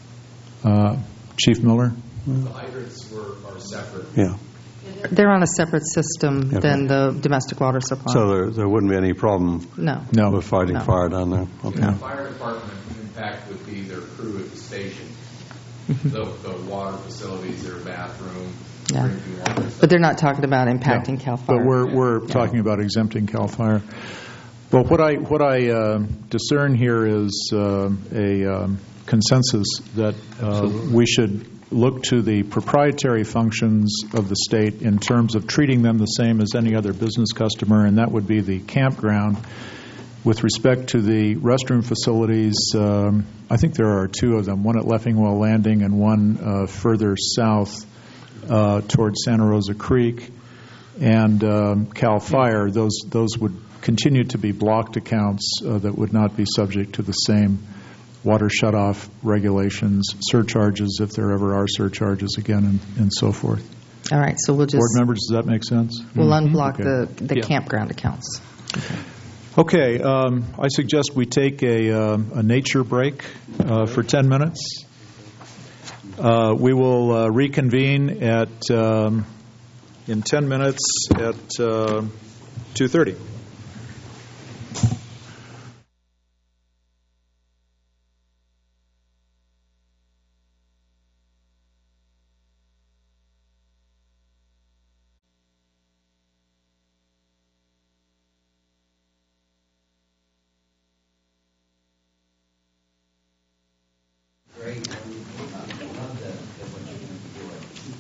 Chief Miller? The hydrants are separate. Yeah. They're on a separate system than the domestic water supply. So there wouldn't be any problem No. with fighting fire down there? Okay. The fire department impact would be their crew at the station. The water facilities, their bathroom, drinking water. But they're not talking about impacting CAL FIRE. But we're talking about exempting CAL FIRE. But what I discern here is a consensus that we should look to the proprietary functions of the state in terms of treating them the same as any other business customer, and that would be the campground. With respect to the restroom facilities, I think there are 2 of them, one at Leffingwell Landing and one further south towards Santa Rosa Creek. And CAL FIRE, those would continue to be blocked accounts that would not be subject to the same water shutoff regulations, surcharges if there ever are surcharges again, and so forth. All right, so we'll just... Board members, does that make sense? We'll unblock the campground accounts. Okay, I suggest we take a nature break for 10 minutes. We will reconvene in 10 minutes at 2:30.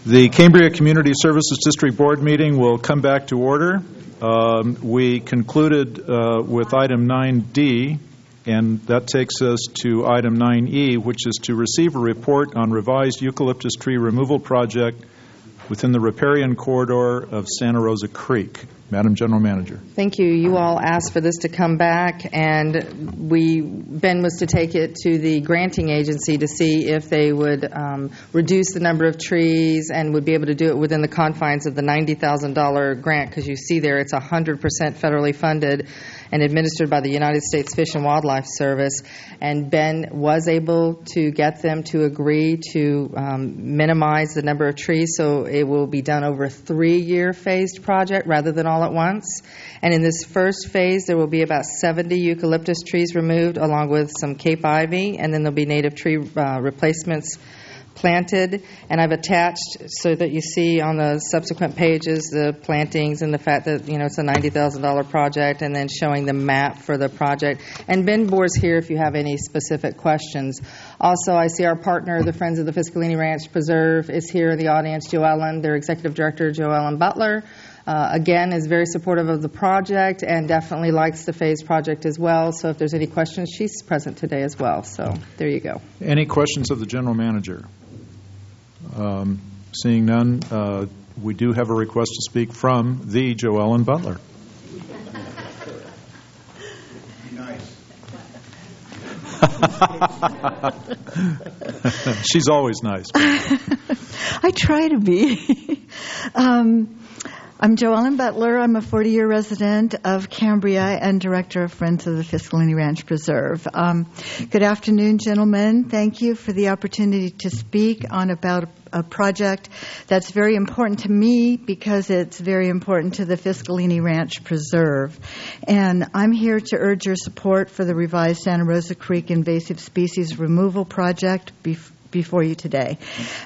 The Cambria Community Services District Board meeting will come back to order. We concluded with item 9D, and that takes us to item 9E, which is to receive a report on revised eucalyptus tree removal project within the riparian corridor of Santa Rosa Creek. Madam General Manager. Thank you. You all asked for this to come back, and Ben was to take it to the granting agency to see if they would reduce the number of trees and would be able to do it within the confines of the $90,000 grant, because you see there it's 100% federally funded and administered by the United States Fish and Wildlife Service. And Ben was able to get them to agree to minimize the number of trees, so it will be done over a 3-year phased project rather than all at once. And in this first phase, there will be about 70 eucalyptus trees removed along with some Cape ivy, and then there'll be native tree replacements planted. And I've attached so that you see on the subsequent pages the plantings and the fact that, it's a $90,000 project, and then showing the map for the project. And Ben Boer's here if you have any specific questions. Also, I see our partner, the Friends of the Fiscalini Ranch Preserve, is here in the audience. Jo Ellen, their Executive Director, Jo Ellen Butler, again, is very supportive of the project and definitely likes the phase project as well. So if there's any questions, she's present today as well. So there you go. Any questions of the General Manager? Seeing none, we do have a request to speak from the Jo Ellen Butler. She's always nice. I try to be. I'm Jo Ellen Butler. I'm a 40-year resident of Cambria and director of Friends of the Fiscalini Ranch Preserve. Good afternoon, gentlemen. Thank you for the opportunity to speak on about a project that's very important to me because it's very important to the Fiscalini Ranch Preserve. And I'm here to urge your support for the revised Santa Rosa Creek invasive species removal project before you today.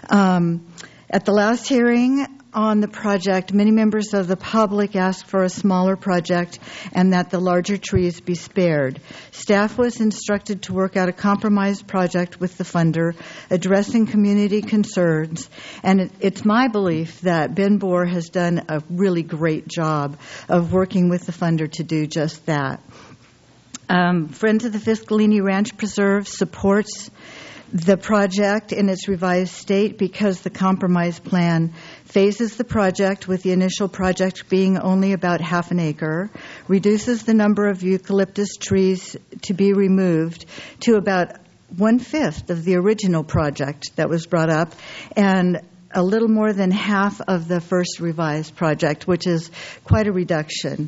At the last hearing on the project, many members of the public asked for a smaller project and that the larger trees be spared. Staff was instructed to work out a compromise project with the funder, addressing community concerns, and it's my belief that Ben Boer has done a really great job of working with the funder to do just that. Friends of the Fiscalini Ranch Preserve supports the project in its revised state because the compromise plan phases the project with the initial project being only about half an acre, reduces the number of eucalyptus trees to be removed to about 1/5 of the original project that was brought up, and a little more than half of the first revised project, which is quite a reduction.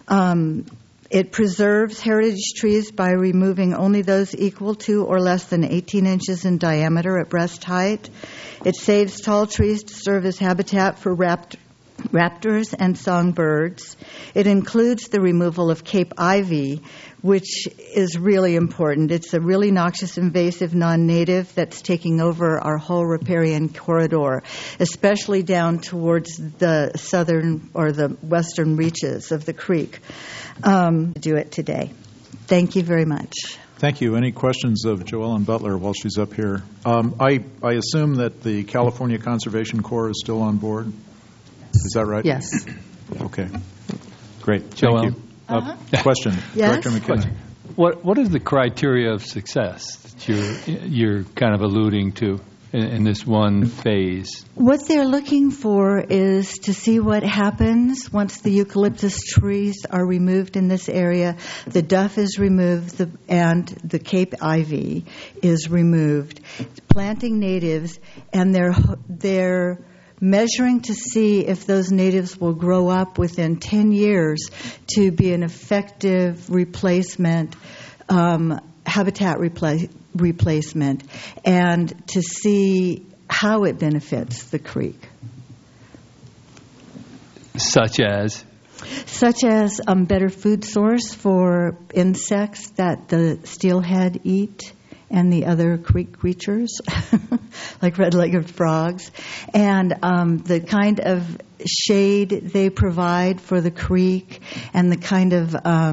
It preserves heritage trees by removing only those equal to or less than 18 inches in diameter at breast height. It saves tall trees to serve as habitat for raptors and songbirds. It includes the removal of Cape ivy, which is really important. It's a really noxious, invasive, non-native that's taking over our whole riparian corridor, especially down towards the southern or the western reaches of the creek. Do it today. Thank you very much. Thank you. Any questions of Jo Ellen Butler while she's up here? I assume that the California Conservation Corps is still on board. Is that right? Yes. Okay. Great. Jo Thank you. Question. Yes? Director McKinnon. What is the criteria of success that you're kind of alluding to in this one phase? What they're looking for is to see what happens once the eucalyptus trees are removed in this area. The duff is removed and the Cape ivy is removed. Planting natives, and they're measuring to see if those natives will grow up within 10 years to be an effective replacement, habitat replacement, and to see how it benefits the creek. Such as? Such as better food source for insects that the steelhead eat and the other creek creatures, like red-legged frogs, and the kind of shade they provide for the creek, and the kind of,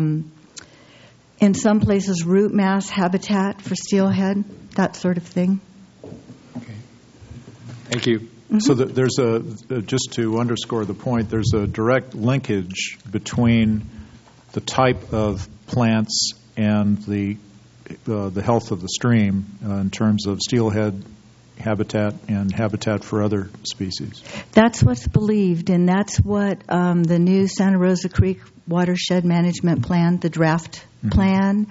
in some places, root mass habitat for steelhead, that sort of thing. Okay. Thank you. So there's just to underscore the point, there's a direct linkage between the type of plants and the health of the stream in terms of steelhead habitat and habitat for other species. That's what's believed, and that's what the new Santa Rosa Creek Watershed Management Plan, the draft plan,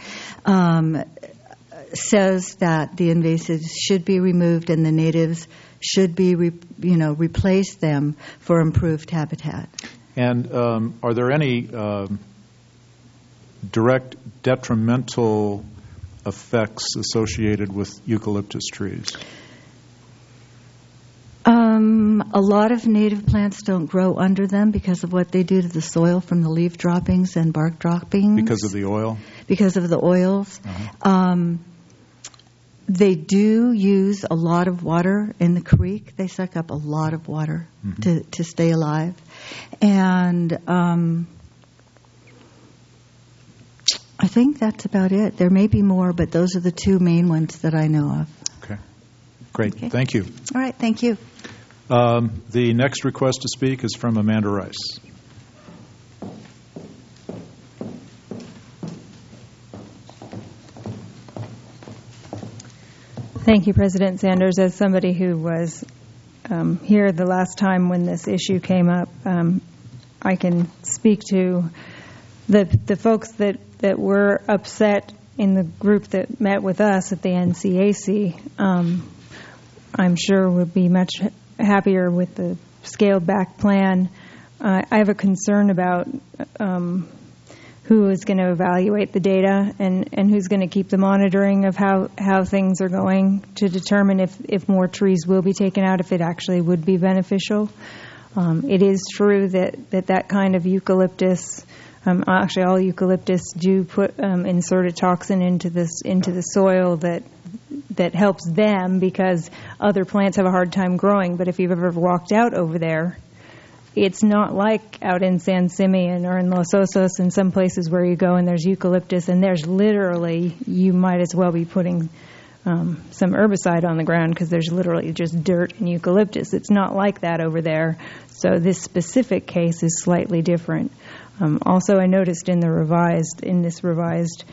says that the invasives should be removed and the natives should be, replace them for improved habitat. And are there any direct detrimental effects associated with eucalyptus trees? A lot of native plants don't grow under them because of what they do to the soil from the leaf droppings and bark droppings. Because of the oil? Because of the oils. They do use a lot of water in the creek. They suck up a lot of water to stay alive. And I think that's about it. There may be more, but those are the two main ones that I know of. Okay. Great. Okay. Thank you. All right. Thank you. The next request to speak is from Amanda Rice. Thank you, President Sanders. As somebody who was here the last time when this issue came up, I can speak to the folks that were upset in the group that met with us at the NCAC. I'm sure would be much happier with the scaled back plan. I have a concern about who is going to evaluate the data and who's going to keep the monitoring of how things are going to determine if more trees will be taken out, if it actually would be beneficial. It is true that kind of eucalyptus, actually all eucalyptus do insert a toxin into the soil that helps them because other plants have a hard time growing. But if you've ever walked out over there, it's not like out in San Simeon or in Los Osos and some places where you go and there's eucalyptus and there's literally, you might as well be putting some herbicide on the ground because there's literally just dirt and eucalyptus. It's not like that over there. So this specific case is slightly different. Also, I noticed in this revised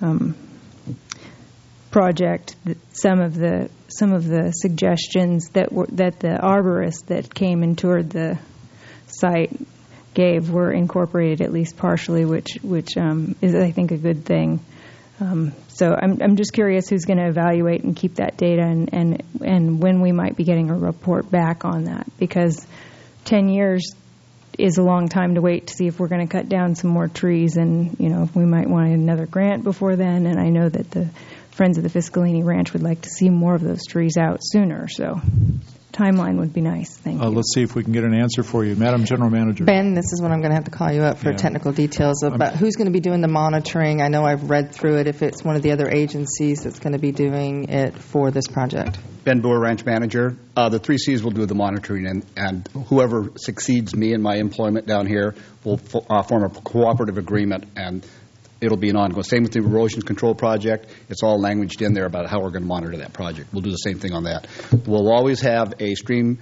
project that some of the suggestions that the arborists that came and toured the site gave were incorporated at least partially, which is I think a good thing. So I'm just curious who's going to evaluate and keep that data and when we might be getting a report back on that, because 10 years is a long time to wait to see if we're going to cut down some more trees, and if we might want another grant before then. And I know that the Friends of the Fiscalini Ranch would like to see more of those trees out sooner. So timeline would be nice. Thank you. Let's see if we can get an answer for you. Madam General Manager. Ben, this is when I'm going to have to call you up for technical details about who's going to be doing the monitoring. I know I've read through it, if it's one of the other agencies that's going to be doing it for this project. Ben Boer, Ranch Manager. The 3Cs will do the monitoring, and whoever succeeds me in my employment down here will form a cooperative agreement, and it'll be an ongoing. Same with the erosion control project. It's all languaged in there about how we're going to monitor that project. We'll do the same thing on that. We'll always have a stream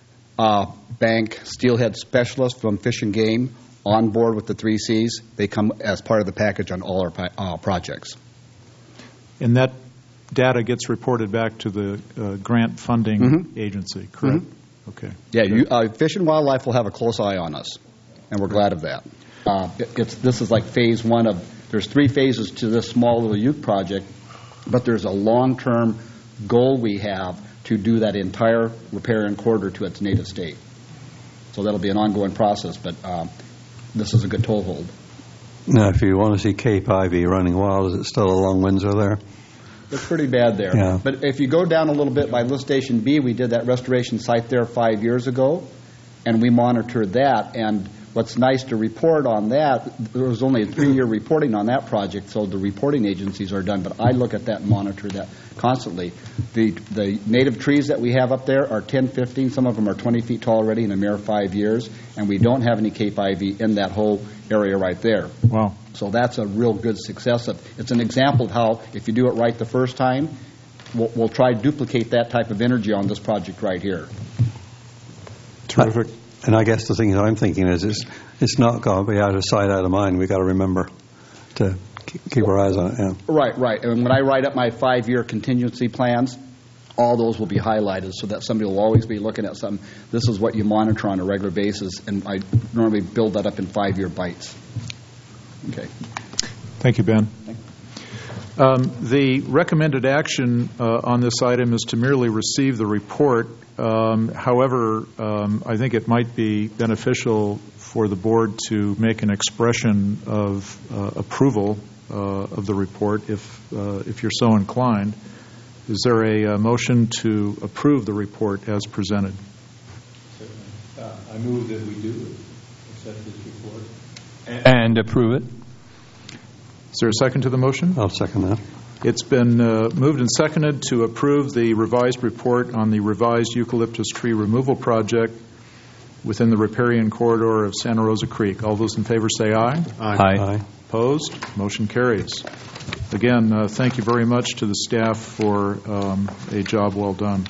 bank steelhead specialist from Fish and Game on board with the 3Cs. They come as part of the package on all our projects. And that data gets reported back to the grant funding agency, correct? Okay. Yeah, Fish and Wildlife will have a close eye on us, and we're glad of that. This is like phase one of. There's 3 phases to this small little Uke project, but there's a long-term goal we have to do that entire riparian corridor to its native state. So that'll be an ongoing process, but this is a good toehold. Now, if you want to see Cape Ivy running wild, is it still along Windsor there? It's pretty bad there. Yeah. But if you go down a little bit by Lift Station B, we did that restoration site there 5 years ago, and we monitored that. And what's nice to report on that, there was only a 3-year reporting on that project, so the reporting agencies are done, but I look at that and monitor that constantly. The native trees that we have up there are 10, 15, some of them are 20 feet tall already in a mere 5 years, and we don't have any Cape Ivy in that whole area right there. Wow. So that's a real good success. It's an example of how, if you do it right the first time, we'll try to duplicate that type of energy on this project right here. Terrific. And I guess the thing that I'm thinking is it's not going to be out of sight, out of mind. We've got to remember to keep our eyes on it. Yeah. Right. And when I write up my 5-year contingency plans, all those will be highlighted so that somebody will always be looking at something. This is what you monitor on a regular basis, and I normally build that up in 5-year bites. Okay. Thank you, Ben. The recommended action on this item is to merely receive the report. However, I think it might be beneficial for the board to make an expression of approval of the report if you're so inclined. Is there a motion to approve the report as presented? I move that we do accept this report and approve it. Is there a second to the motion? I'll second that. It's been moved and seconded to approve the revised report on the revised eucalyptus tree removal project within the riparian corridor of Santa Rosa Creek. All those in favor say aye. Aye. Opposed? Motion carries. Again, thank you very much to the staff for a job well done.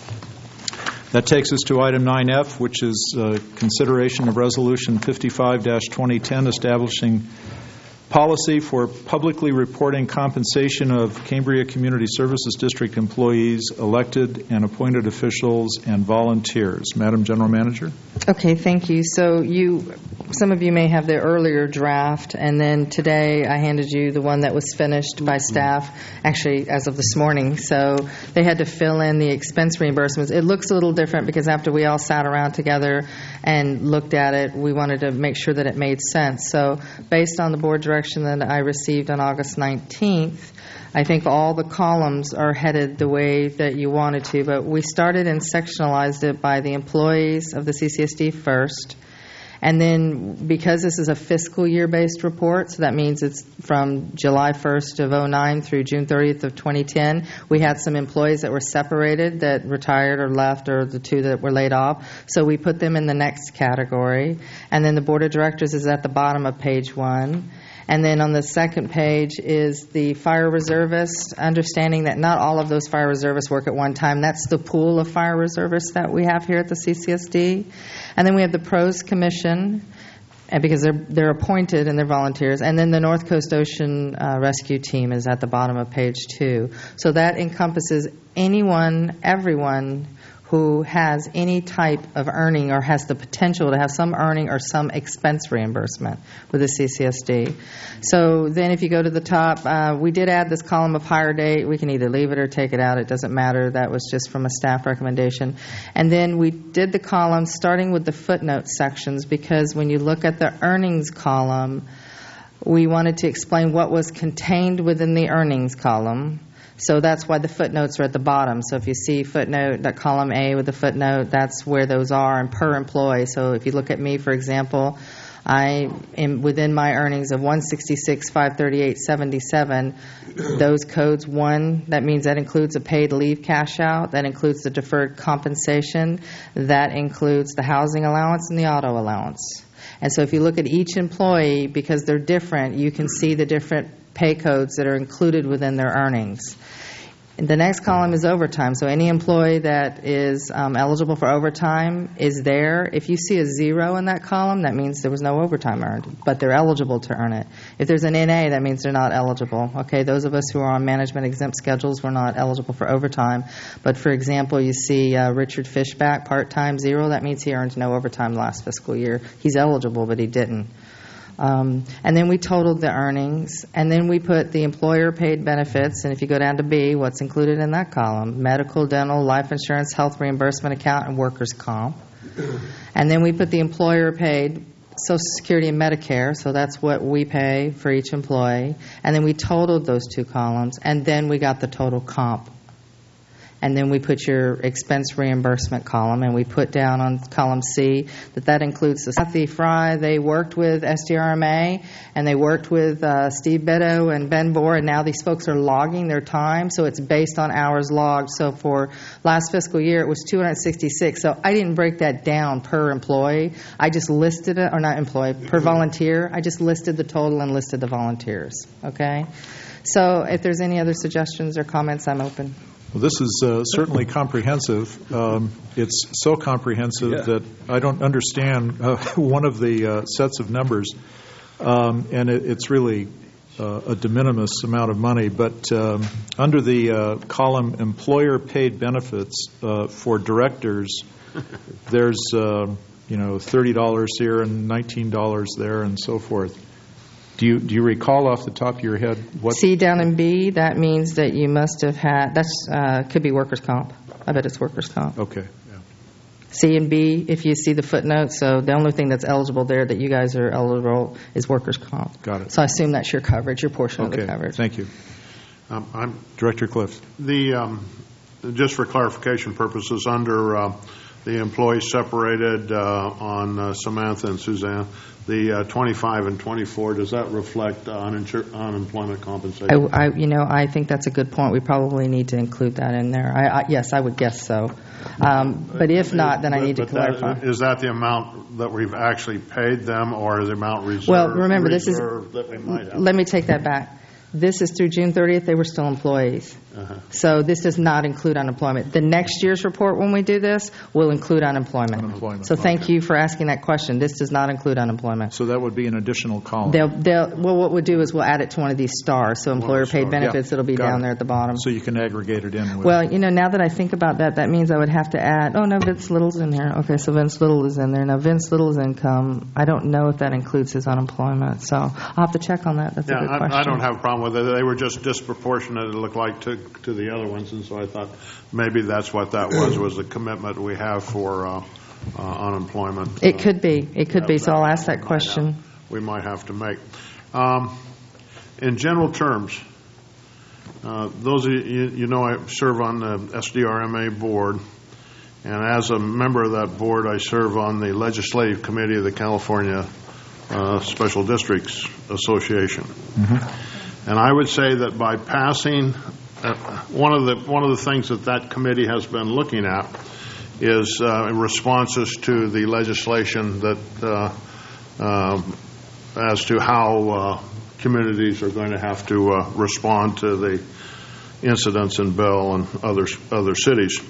That takes us to item 9F, which is consideration of Resolution 55-2010 establishing policy for publicly reporting compensation of Cambria Community Services District employees, elected and appointed officials, and volunteers. Madam General Manager? Okay, thank you. So some of you may have the earlier draft, and then today I handed you the one that was finished by staff, actually as of this morning. So they had to fill in the expense reimbursements. It looks a little different because after we all sat around together and looked at it, we wanted to make sure that it made sense. So based on the board direction that I received on August 19th, I think all the columns are headed the way that you wanted to, but we started and sectionalized it by the employees of the CCSD first. And then because this is a fiscal year-based report, so that means it's from July 1st of 2009 through June 30th of 2010, we had some employees that were separated, that retired or left, or the two that were laid off. So we put them in the next category. And then the Board of Directors is at the bottom of page 1. And then on the second page is the fire reservists, understanding that not all of those fire reservists work at one time. That's the pool of fire reservists that we have here at the CCSD. And then we have the Pros Commission, because they're appointed and they're volunteers. And then the North Coast Ocean Rescue Team is at the bottom of page 2. So that encompasses everyone who has any type of earning or has the potential to have some earning or some expense reimbursement with the CCSD. So then if you go to the top, we did add this column of hire date. We can either leave it or take it out. It doesn't matter. That was just from a staff recommendation. And then we did the columns starting with the footnote sections, because when you look at the earnings column, we wanted to explain what was contained within the earnings column. So that's why the footnotes are at the bottom. So if you see footnote, that column A with the footnote, that's where those are, and per employee. So if you look at me, for example, I am within my earnings of $166,538.77. Those codes, one, that means that includes a paid leave cash out, that includes the deferred compensation, that includes the housing allowance and the auto allowance. And so if you look at each employee, because they're different, you can see the different pay codes that are included within their earnings. And the next column is overtime. So any employee that is eligible for overtime is there. If you see a 0 in that column, that means there was no overtime earned, but they're eligible to earn it. If there's an NA, that means they're not eligible. Okay, those of us who are on management exempt schedules were not eligible for overtime. But for example, you see Richard Fishback, part-time, 0. That means he earned no overtime last fiscal year. He's eligible, but he didn't. And then we totaled the earnings, and then we put the employer-paid benefits, and if you go down to B, what's included in that column? Medical, dental, life insurance, health reimbursement account, and workers' comp. And then we put the employer-paid Social Security and Medicare, so that's what we pay for each employee. And then we totaled those two columns, and then we got the total comp. And then we put your expense reimbursement column, and we put down on column C that includes the Kathy Fry. They worked with SDRMA, and they worked with Steve Beto and Ben Bohr, and now these folks are logging their time, so it's based on hours logged. So for last fiscal year, it was 266. So I didn't break that down per employee. I just listed it, or not employee, per volunteer. I just listed the total and listed the volunteers, okay? So if there's any other suggestions or comments, I'm open. Well, this is certainly comprehensive. It's so comprehensive that I don't understand one of the sets of numbers, and it's really a de minimis amount of money. But under the column employer-paid benefits for directors, there's $30 here and $19 there and so forth. Do you recall off the top of your head what? See down in B, that means that you must have had, could be workers' comp. I bet it's workers' comp. Okay. C and B, if you see the footnote, so the only thing that's eligible there that you guys are eligible is workers' comp. Got it. So I assume that's your coverage, your portion of the coverage. Thank you. I'm Director Cliff. Just for clarification purposes, under the employees separated on Samantha and Suzanne, the 25 and 24, does that reflect unemployment compensation? I think that's a good point. We probably need to include that in there. Yes, I would guess so. But if not, then I need to clarify. Is that the amount that we've actually paid them, or the amount reserved? Well, remember, this is. That we might have? Let me take that back. This is through June 30th. They were still employees. So this does not include unemployment. The next year's report, when we do this, will include unemployment. So thank you for asking that question. This does not include unemployment. So that would be an additional column. What we'll do is we'll add it to one of these stars. So employer-paid benefits, it'll be down there at the bottom. So you can aggregate it in. Well, now that I think about that, that means I would have to add, Vince Little's in here. Okay, so Vince Little is in there. Now, Vince Little's income, I don't know if that includes his unemployment. So I'll have to check on that. That's a good question. I don't have a problem with it. They were just disproportionate, it looked like, to the other ones, and so I thought maybe that's what that was the commitment we have for unemployment. It could be. It could be, so I'll ask that question. We might have to make. In general terms, those of you know I serve on the SDRMA board, and as a member of that board, I serve on the legislative committee of the California Special Districts Association. And I would say that by passing, one of the things that committee has been looking at is responses to the legislation that as to how communities are going to have to respond to the incidents in Bell and other cities.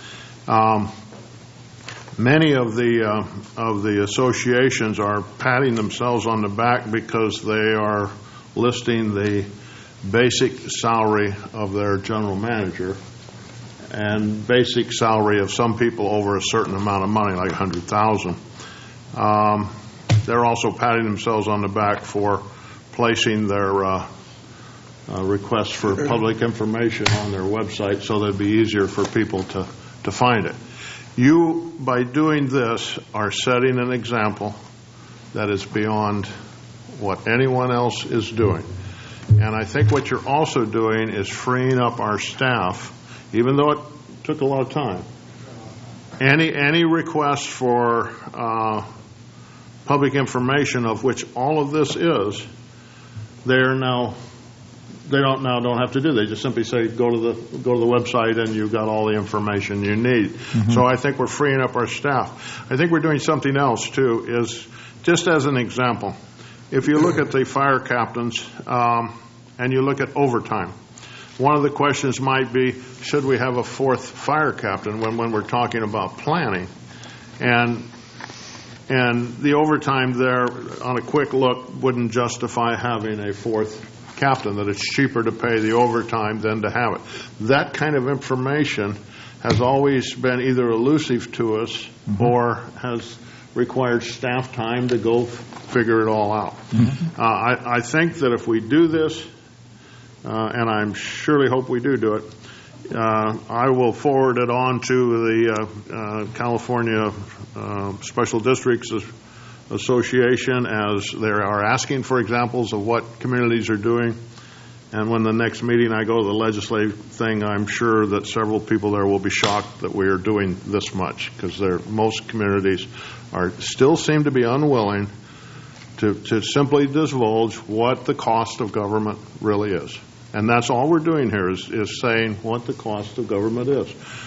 Many of the associations are patting themselves on the back because they are listing the basic salary of their general manager and basic salary of some people over a certain amount of money, like $100,000. They're also patting themselves on the back for placing their requests for public information on their website so that it'd be easier for people to find it. You, by doing this, are setting an example that is beyond what anyone else is doing. And I think what you're also doing is freeing up our staff, even though it took a lot of time. Any request for public information, of which all of this is, they don't have to do. They just simply say go to the website and you've got all the information you need. So I think we're freeing up our staff. I think we're doing something else too. Is just as an example, if you look at the fire captains and you look at overtime, one of the questions might be, should we have a fourth fire captain when we're talking about planning? And the overtime there, on a quick look, wouldn't justify having a fourth captain, that it's cheaper to pay the overtime than to have it. That kind of information has always been either elusive to us or has required staff time to go figure it all out. I think that if we do this, and I surely hope we do it, I will forward it on to the California Special Districts Association as they are asking for examples of what communities are doing. And when the next meeting I go to the legislative thing, I'm sure that several people there will be shocked that we are doing this much, because most communities still seem to be unwilling to simply divulge what the cost of government really is. And that's all we're doing here is saying what the cost of government is.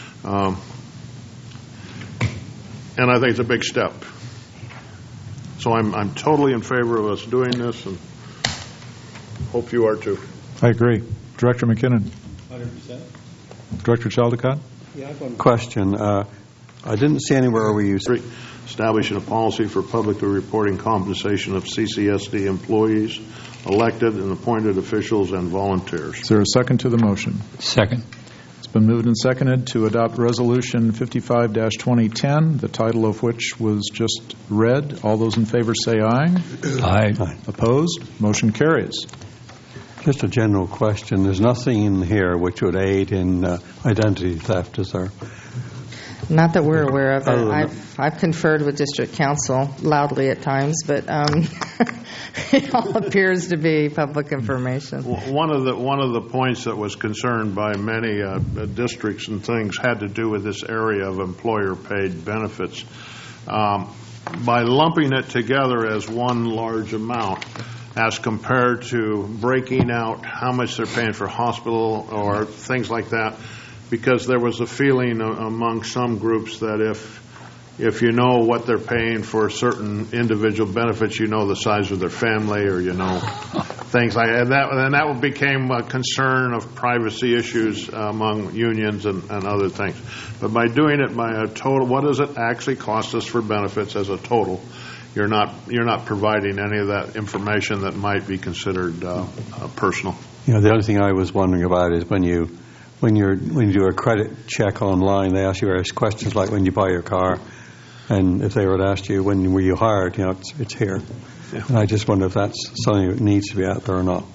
And I think it's a big step. So I'm totally in favor of us doing this, and hope you are too. I agree. Director McKinnon. 100%. Director Chaldecott? Yeah, I've got a question. I didn't see anywhere where you establishing a policy for publicly reporting compensation of CCSD employees, elected and appointed officials, and volunteers. Is there a second to the motion? Second. It's been moved and seconded to adopt Resolution 55-2010, the title of which was just read. All those in favor say aye. Aye. Opposed? Motion carries. Just a general question. There's nothing in here which would aid in identity theft, is there? Not that we're aware of it. I've conferred with district council loudly at times, but it all appears to be public information. One of the points that was concerned by many districts and things had to do with this area of employer-paid benefits. By lumping it together as one large amount, as compared to breaking out how much they're paying for hospital or things like that, because there was a feeling among some groups that if you know what they're paying for certain individual benefits, you know the size of their family, or you know things like that. And that became a concern of privacy issues among unions and other things. But by doing it by a total, what does it actually cost us for benefits as a total? You're not providing any of that information that might be considered personal. You know, the other thing I was wondering about is when you do a credit check online, they ask you various questions like when you buy your car, and if they were to ask you when were you hired, you know, it's here. Yeah. And I just wonder if that's something that needs to be out there or not.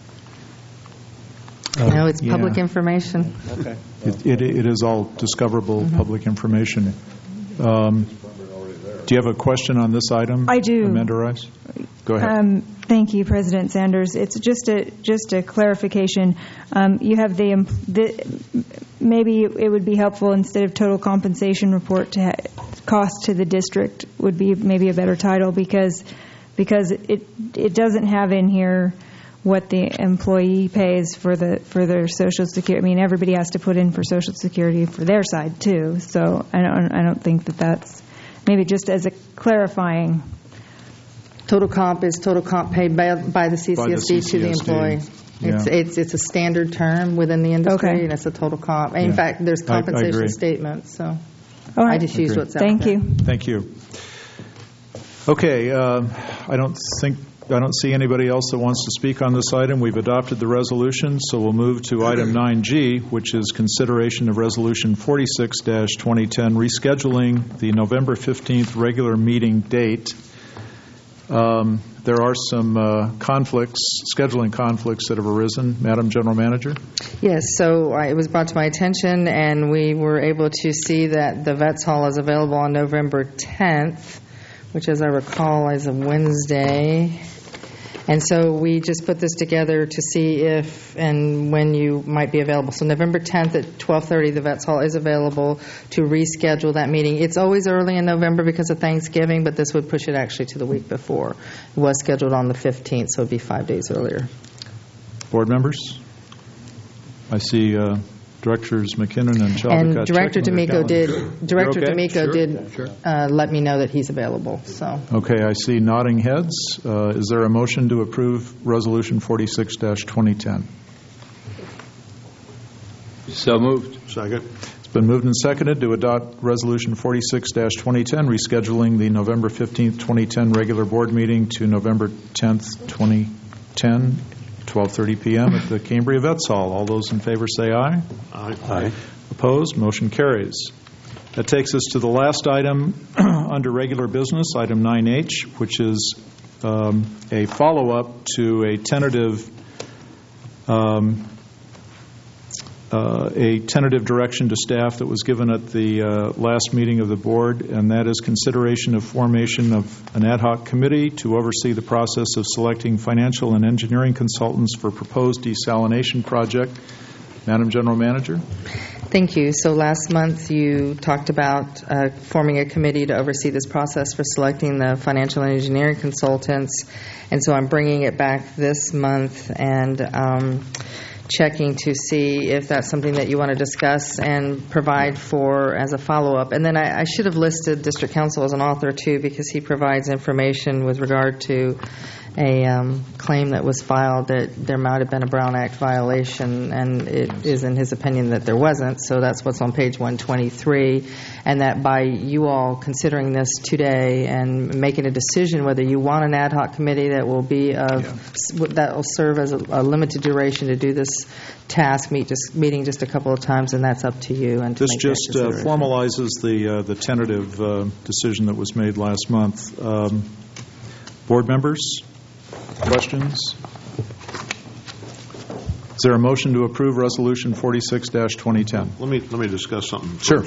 No, it's public information. Okay. It is all discoverable public information. Do you have a question on this item? I do. Amanda Rice? Go ahead. Thank you, President Sanders. It's just a clarification. You have maybe it would be helpful instead of total compensation report to cost to the district would be maybe a better title because it doesn't have in here what the employee pays for their Social Security. I mean, everybody has to put in for Social Security for their side too. So I don't think that's maybe just as a clarifying. Total comp is total comp paid by the CCSD to the employee. Yeah. It's a standard term within the industry, and it's a total comp. And in fact, there's compensation statements. So I just use what's out there. Thank you. Okay, I don't see anybody else that wants to speak on this item. We've adopted the resolution, so we'll move to item 9G, which is consideration of Resolution 46-2010, rescheduling the November 15th regular meeting date. There are some scheduling conflicts that have arisen. Madam General Manager? Yes, so it was brought to my attention, and we were able to see that the Vets Hall is available on November 10th, which, as I recall, is a Wednesday. And so we just put this together to see if and when you might be available. So November 10th at 12:30, the Vets Hall is available to reschedule that meeting. It's always early in November because of Thanksgiving, but this would push it actually to the week before. It was scheduled on the 15th, so it would be 5 days earlier. Board members? I see Directors McKinnon and Chaldecott. And Director D'Amico did let me know that he's available. So okay, I see nodding heads. Is there a motion to approve Resolution 46-2010? So moved. Second. It's been moved and seconded to adopt Resolution 46-2010, rescheduling the November 15th, 2010 regular board meeting to November 10th, 2010. 12:30 p.m. at the Cambria Vets Hall. All those in favor say aye. Aye. Opposed? Motion carries. That takes us to the last item under regular business, item 9H, which is a follow-up to a tentative direction to staff that was given at the last meeting of the board, and that is consideration of formation of an ad hoc committee to oversee the process of selecting financial and engineering consultants for proposed desalination project. Madam General Manager? Thank you. So last month you talked about forming a committee to oversee this process for selecting the financial and engineering consultants, and so I'm bringing it back this month and checking to see if that's something that you want to discuss and provide for as a follow-up. And then I should have listed District Council as an author, too, because he provides information with regard to claim that was filed that there might have been a Brown Act violation, and it is in his opinion that there wasn't. So that's what's on page 123, and that by you all considering this today and making a decision whether you want an ad hoc committee that will be that will serve as a limited duration to do this task, meeting just a couple of times, and that's up to you. And to this just formalizes the tentative decision that was made last month. Board members, questions? Is there a motion to approve Resolution 46-2010? Let me discuss something. Sure.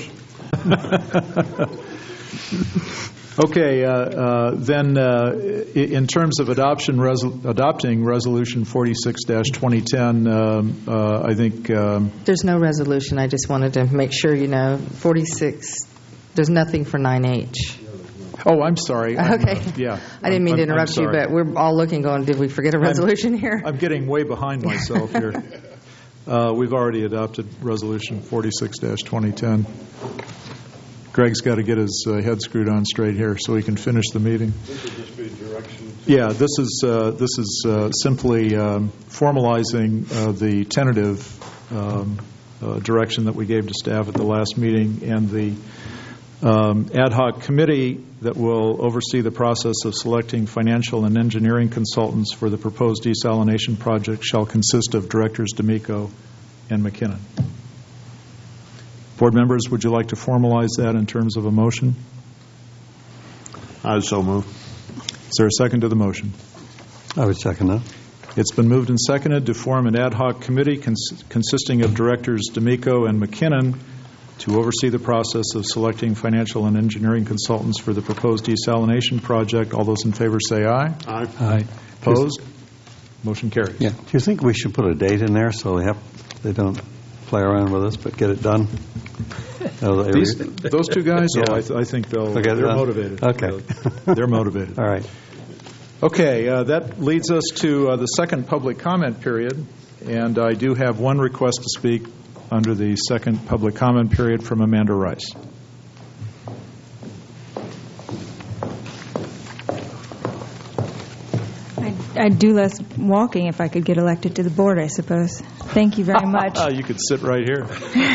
Okay, then in terms of adopting Resolution 46-2010, I think... There's no resolution. I just wanted to make sure you know. 46, there's nothing for 9H. Oh, I'm sorry. Okay. Yeah. I didn't mean to interrupt you, but we're all looking going, did we forget a resolution here? I'm getting way behind myself here. We've already adopted Resolution 46-2010. Greg's got to get his head screwed on straight here so he can finish the meeting. This would just be direction. Yeah, this is simply formalizing the tentative direction that we gave to staff at the last meeting, and the ad hoc committee that will oversee the process of selecting financial and engineering consultants for the proposed desalination project shall consist of Directors D'Amico and McKinnon. Board members, would you like to formalize that in terms of a motion? I would so move. Is there a second to the motion? I would second that. It's been moved and seconded to form an ad hoc committee consisting of Directors D'Amico and McKinnon to oversee the process of selecting financial and engineering consultants for the proposed desalination project. All those in favor say aye. Aye. Aye. Opposed? Motion carries. Yeah. Do you think we should put a date in there so they don't play around with us, but get it done? Those two guys, yeah. I think they're done. motivated. Okay. They're motivated. All right. Okay, that leads us to the second public comment period, and I do have one request to speak under the second public comment period from Amanda Rice. I'd do less walking if I could get elected to the board, I suppose. Thank you very much. You could sit right here.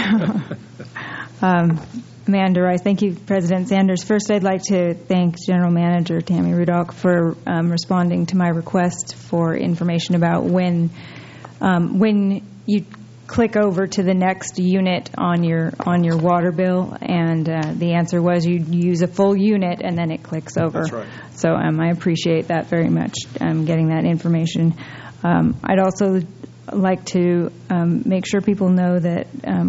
Amanda Rice. Thank you, President Sanders. First, I'd like to thank General Manager Tammy Rudock for responding to my request for information about when you click over to the next unit on your water bill, and the answer was you use a full unit and then it clicks over. That's right. So I appreciate that very much, getting that information. I'd also like to make sure people know that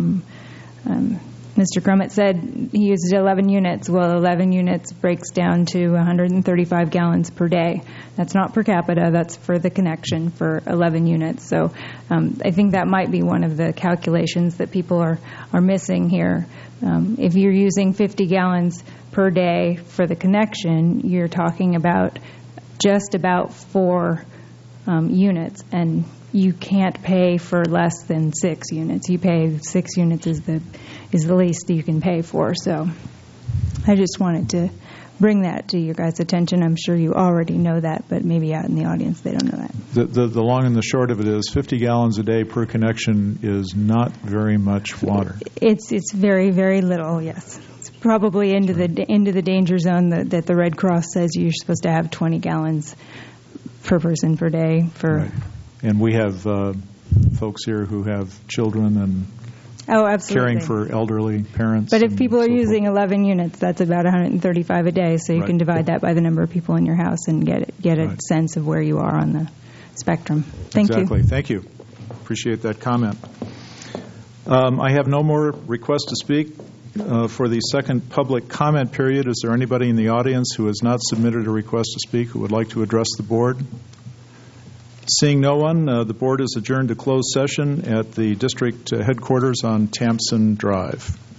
Mr. Crummett said he used 11 units. Well, 11 units breaks down to 135 gallons per day. That's not per capita. That's for the connection for 11 units. So I think that might be one of the calculations that people are missing here. If you're using 50 gallons per day for the connection, you're talking about just about 4 units, and you can't pay for less than 6 units. You pay 6 units is the least you can pay for. So I just wanted to bring that to your guys' attention. I'm sure you already know that, but maybe out in the audience they don't know that. The long and the short of it is 50 gallons a day per connection is not very much water. It's very, very little, yes. It's probably into the danger zone that the Red Cross says you're supposed to have 20 gallons per person per day. Right. And we have folks here who have children and caring for elderly parents. But if people are using 11 units, that's about 135 a day, so you can divide that by the number of people in your house and get a sense of where you are on the spectrum. Thank you. Exactly. Thank you. Appreciate that comment. I have no more requests to speak for the second public comment period. Is there anybody in the audience who has not submitted a request to speak who would like to address the board? Seeing no one, the board is adjourned to closed session at the district headquarters on Tampson Drive.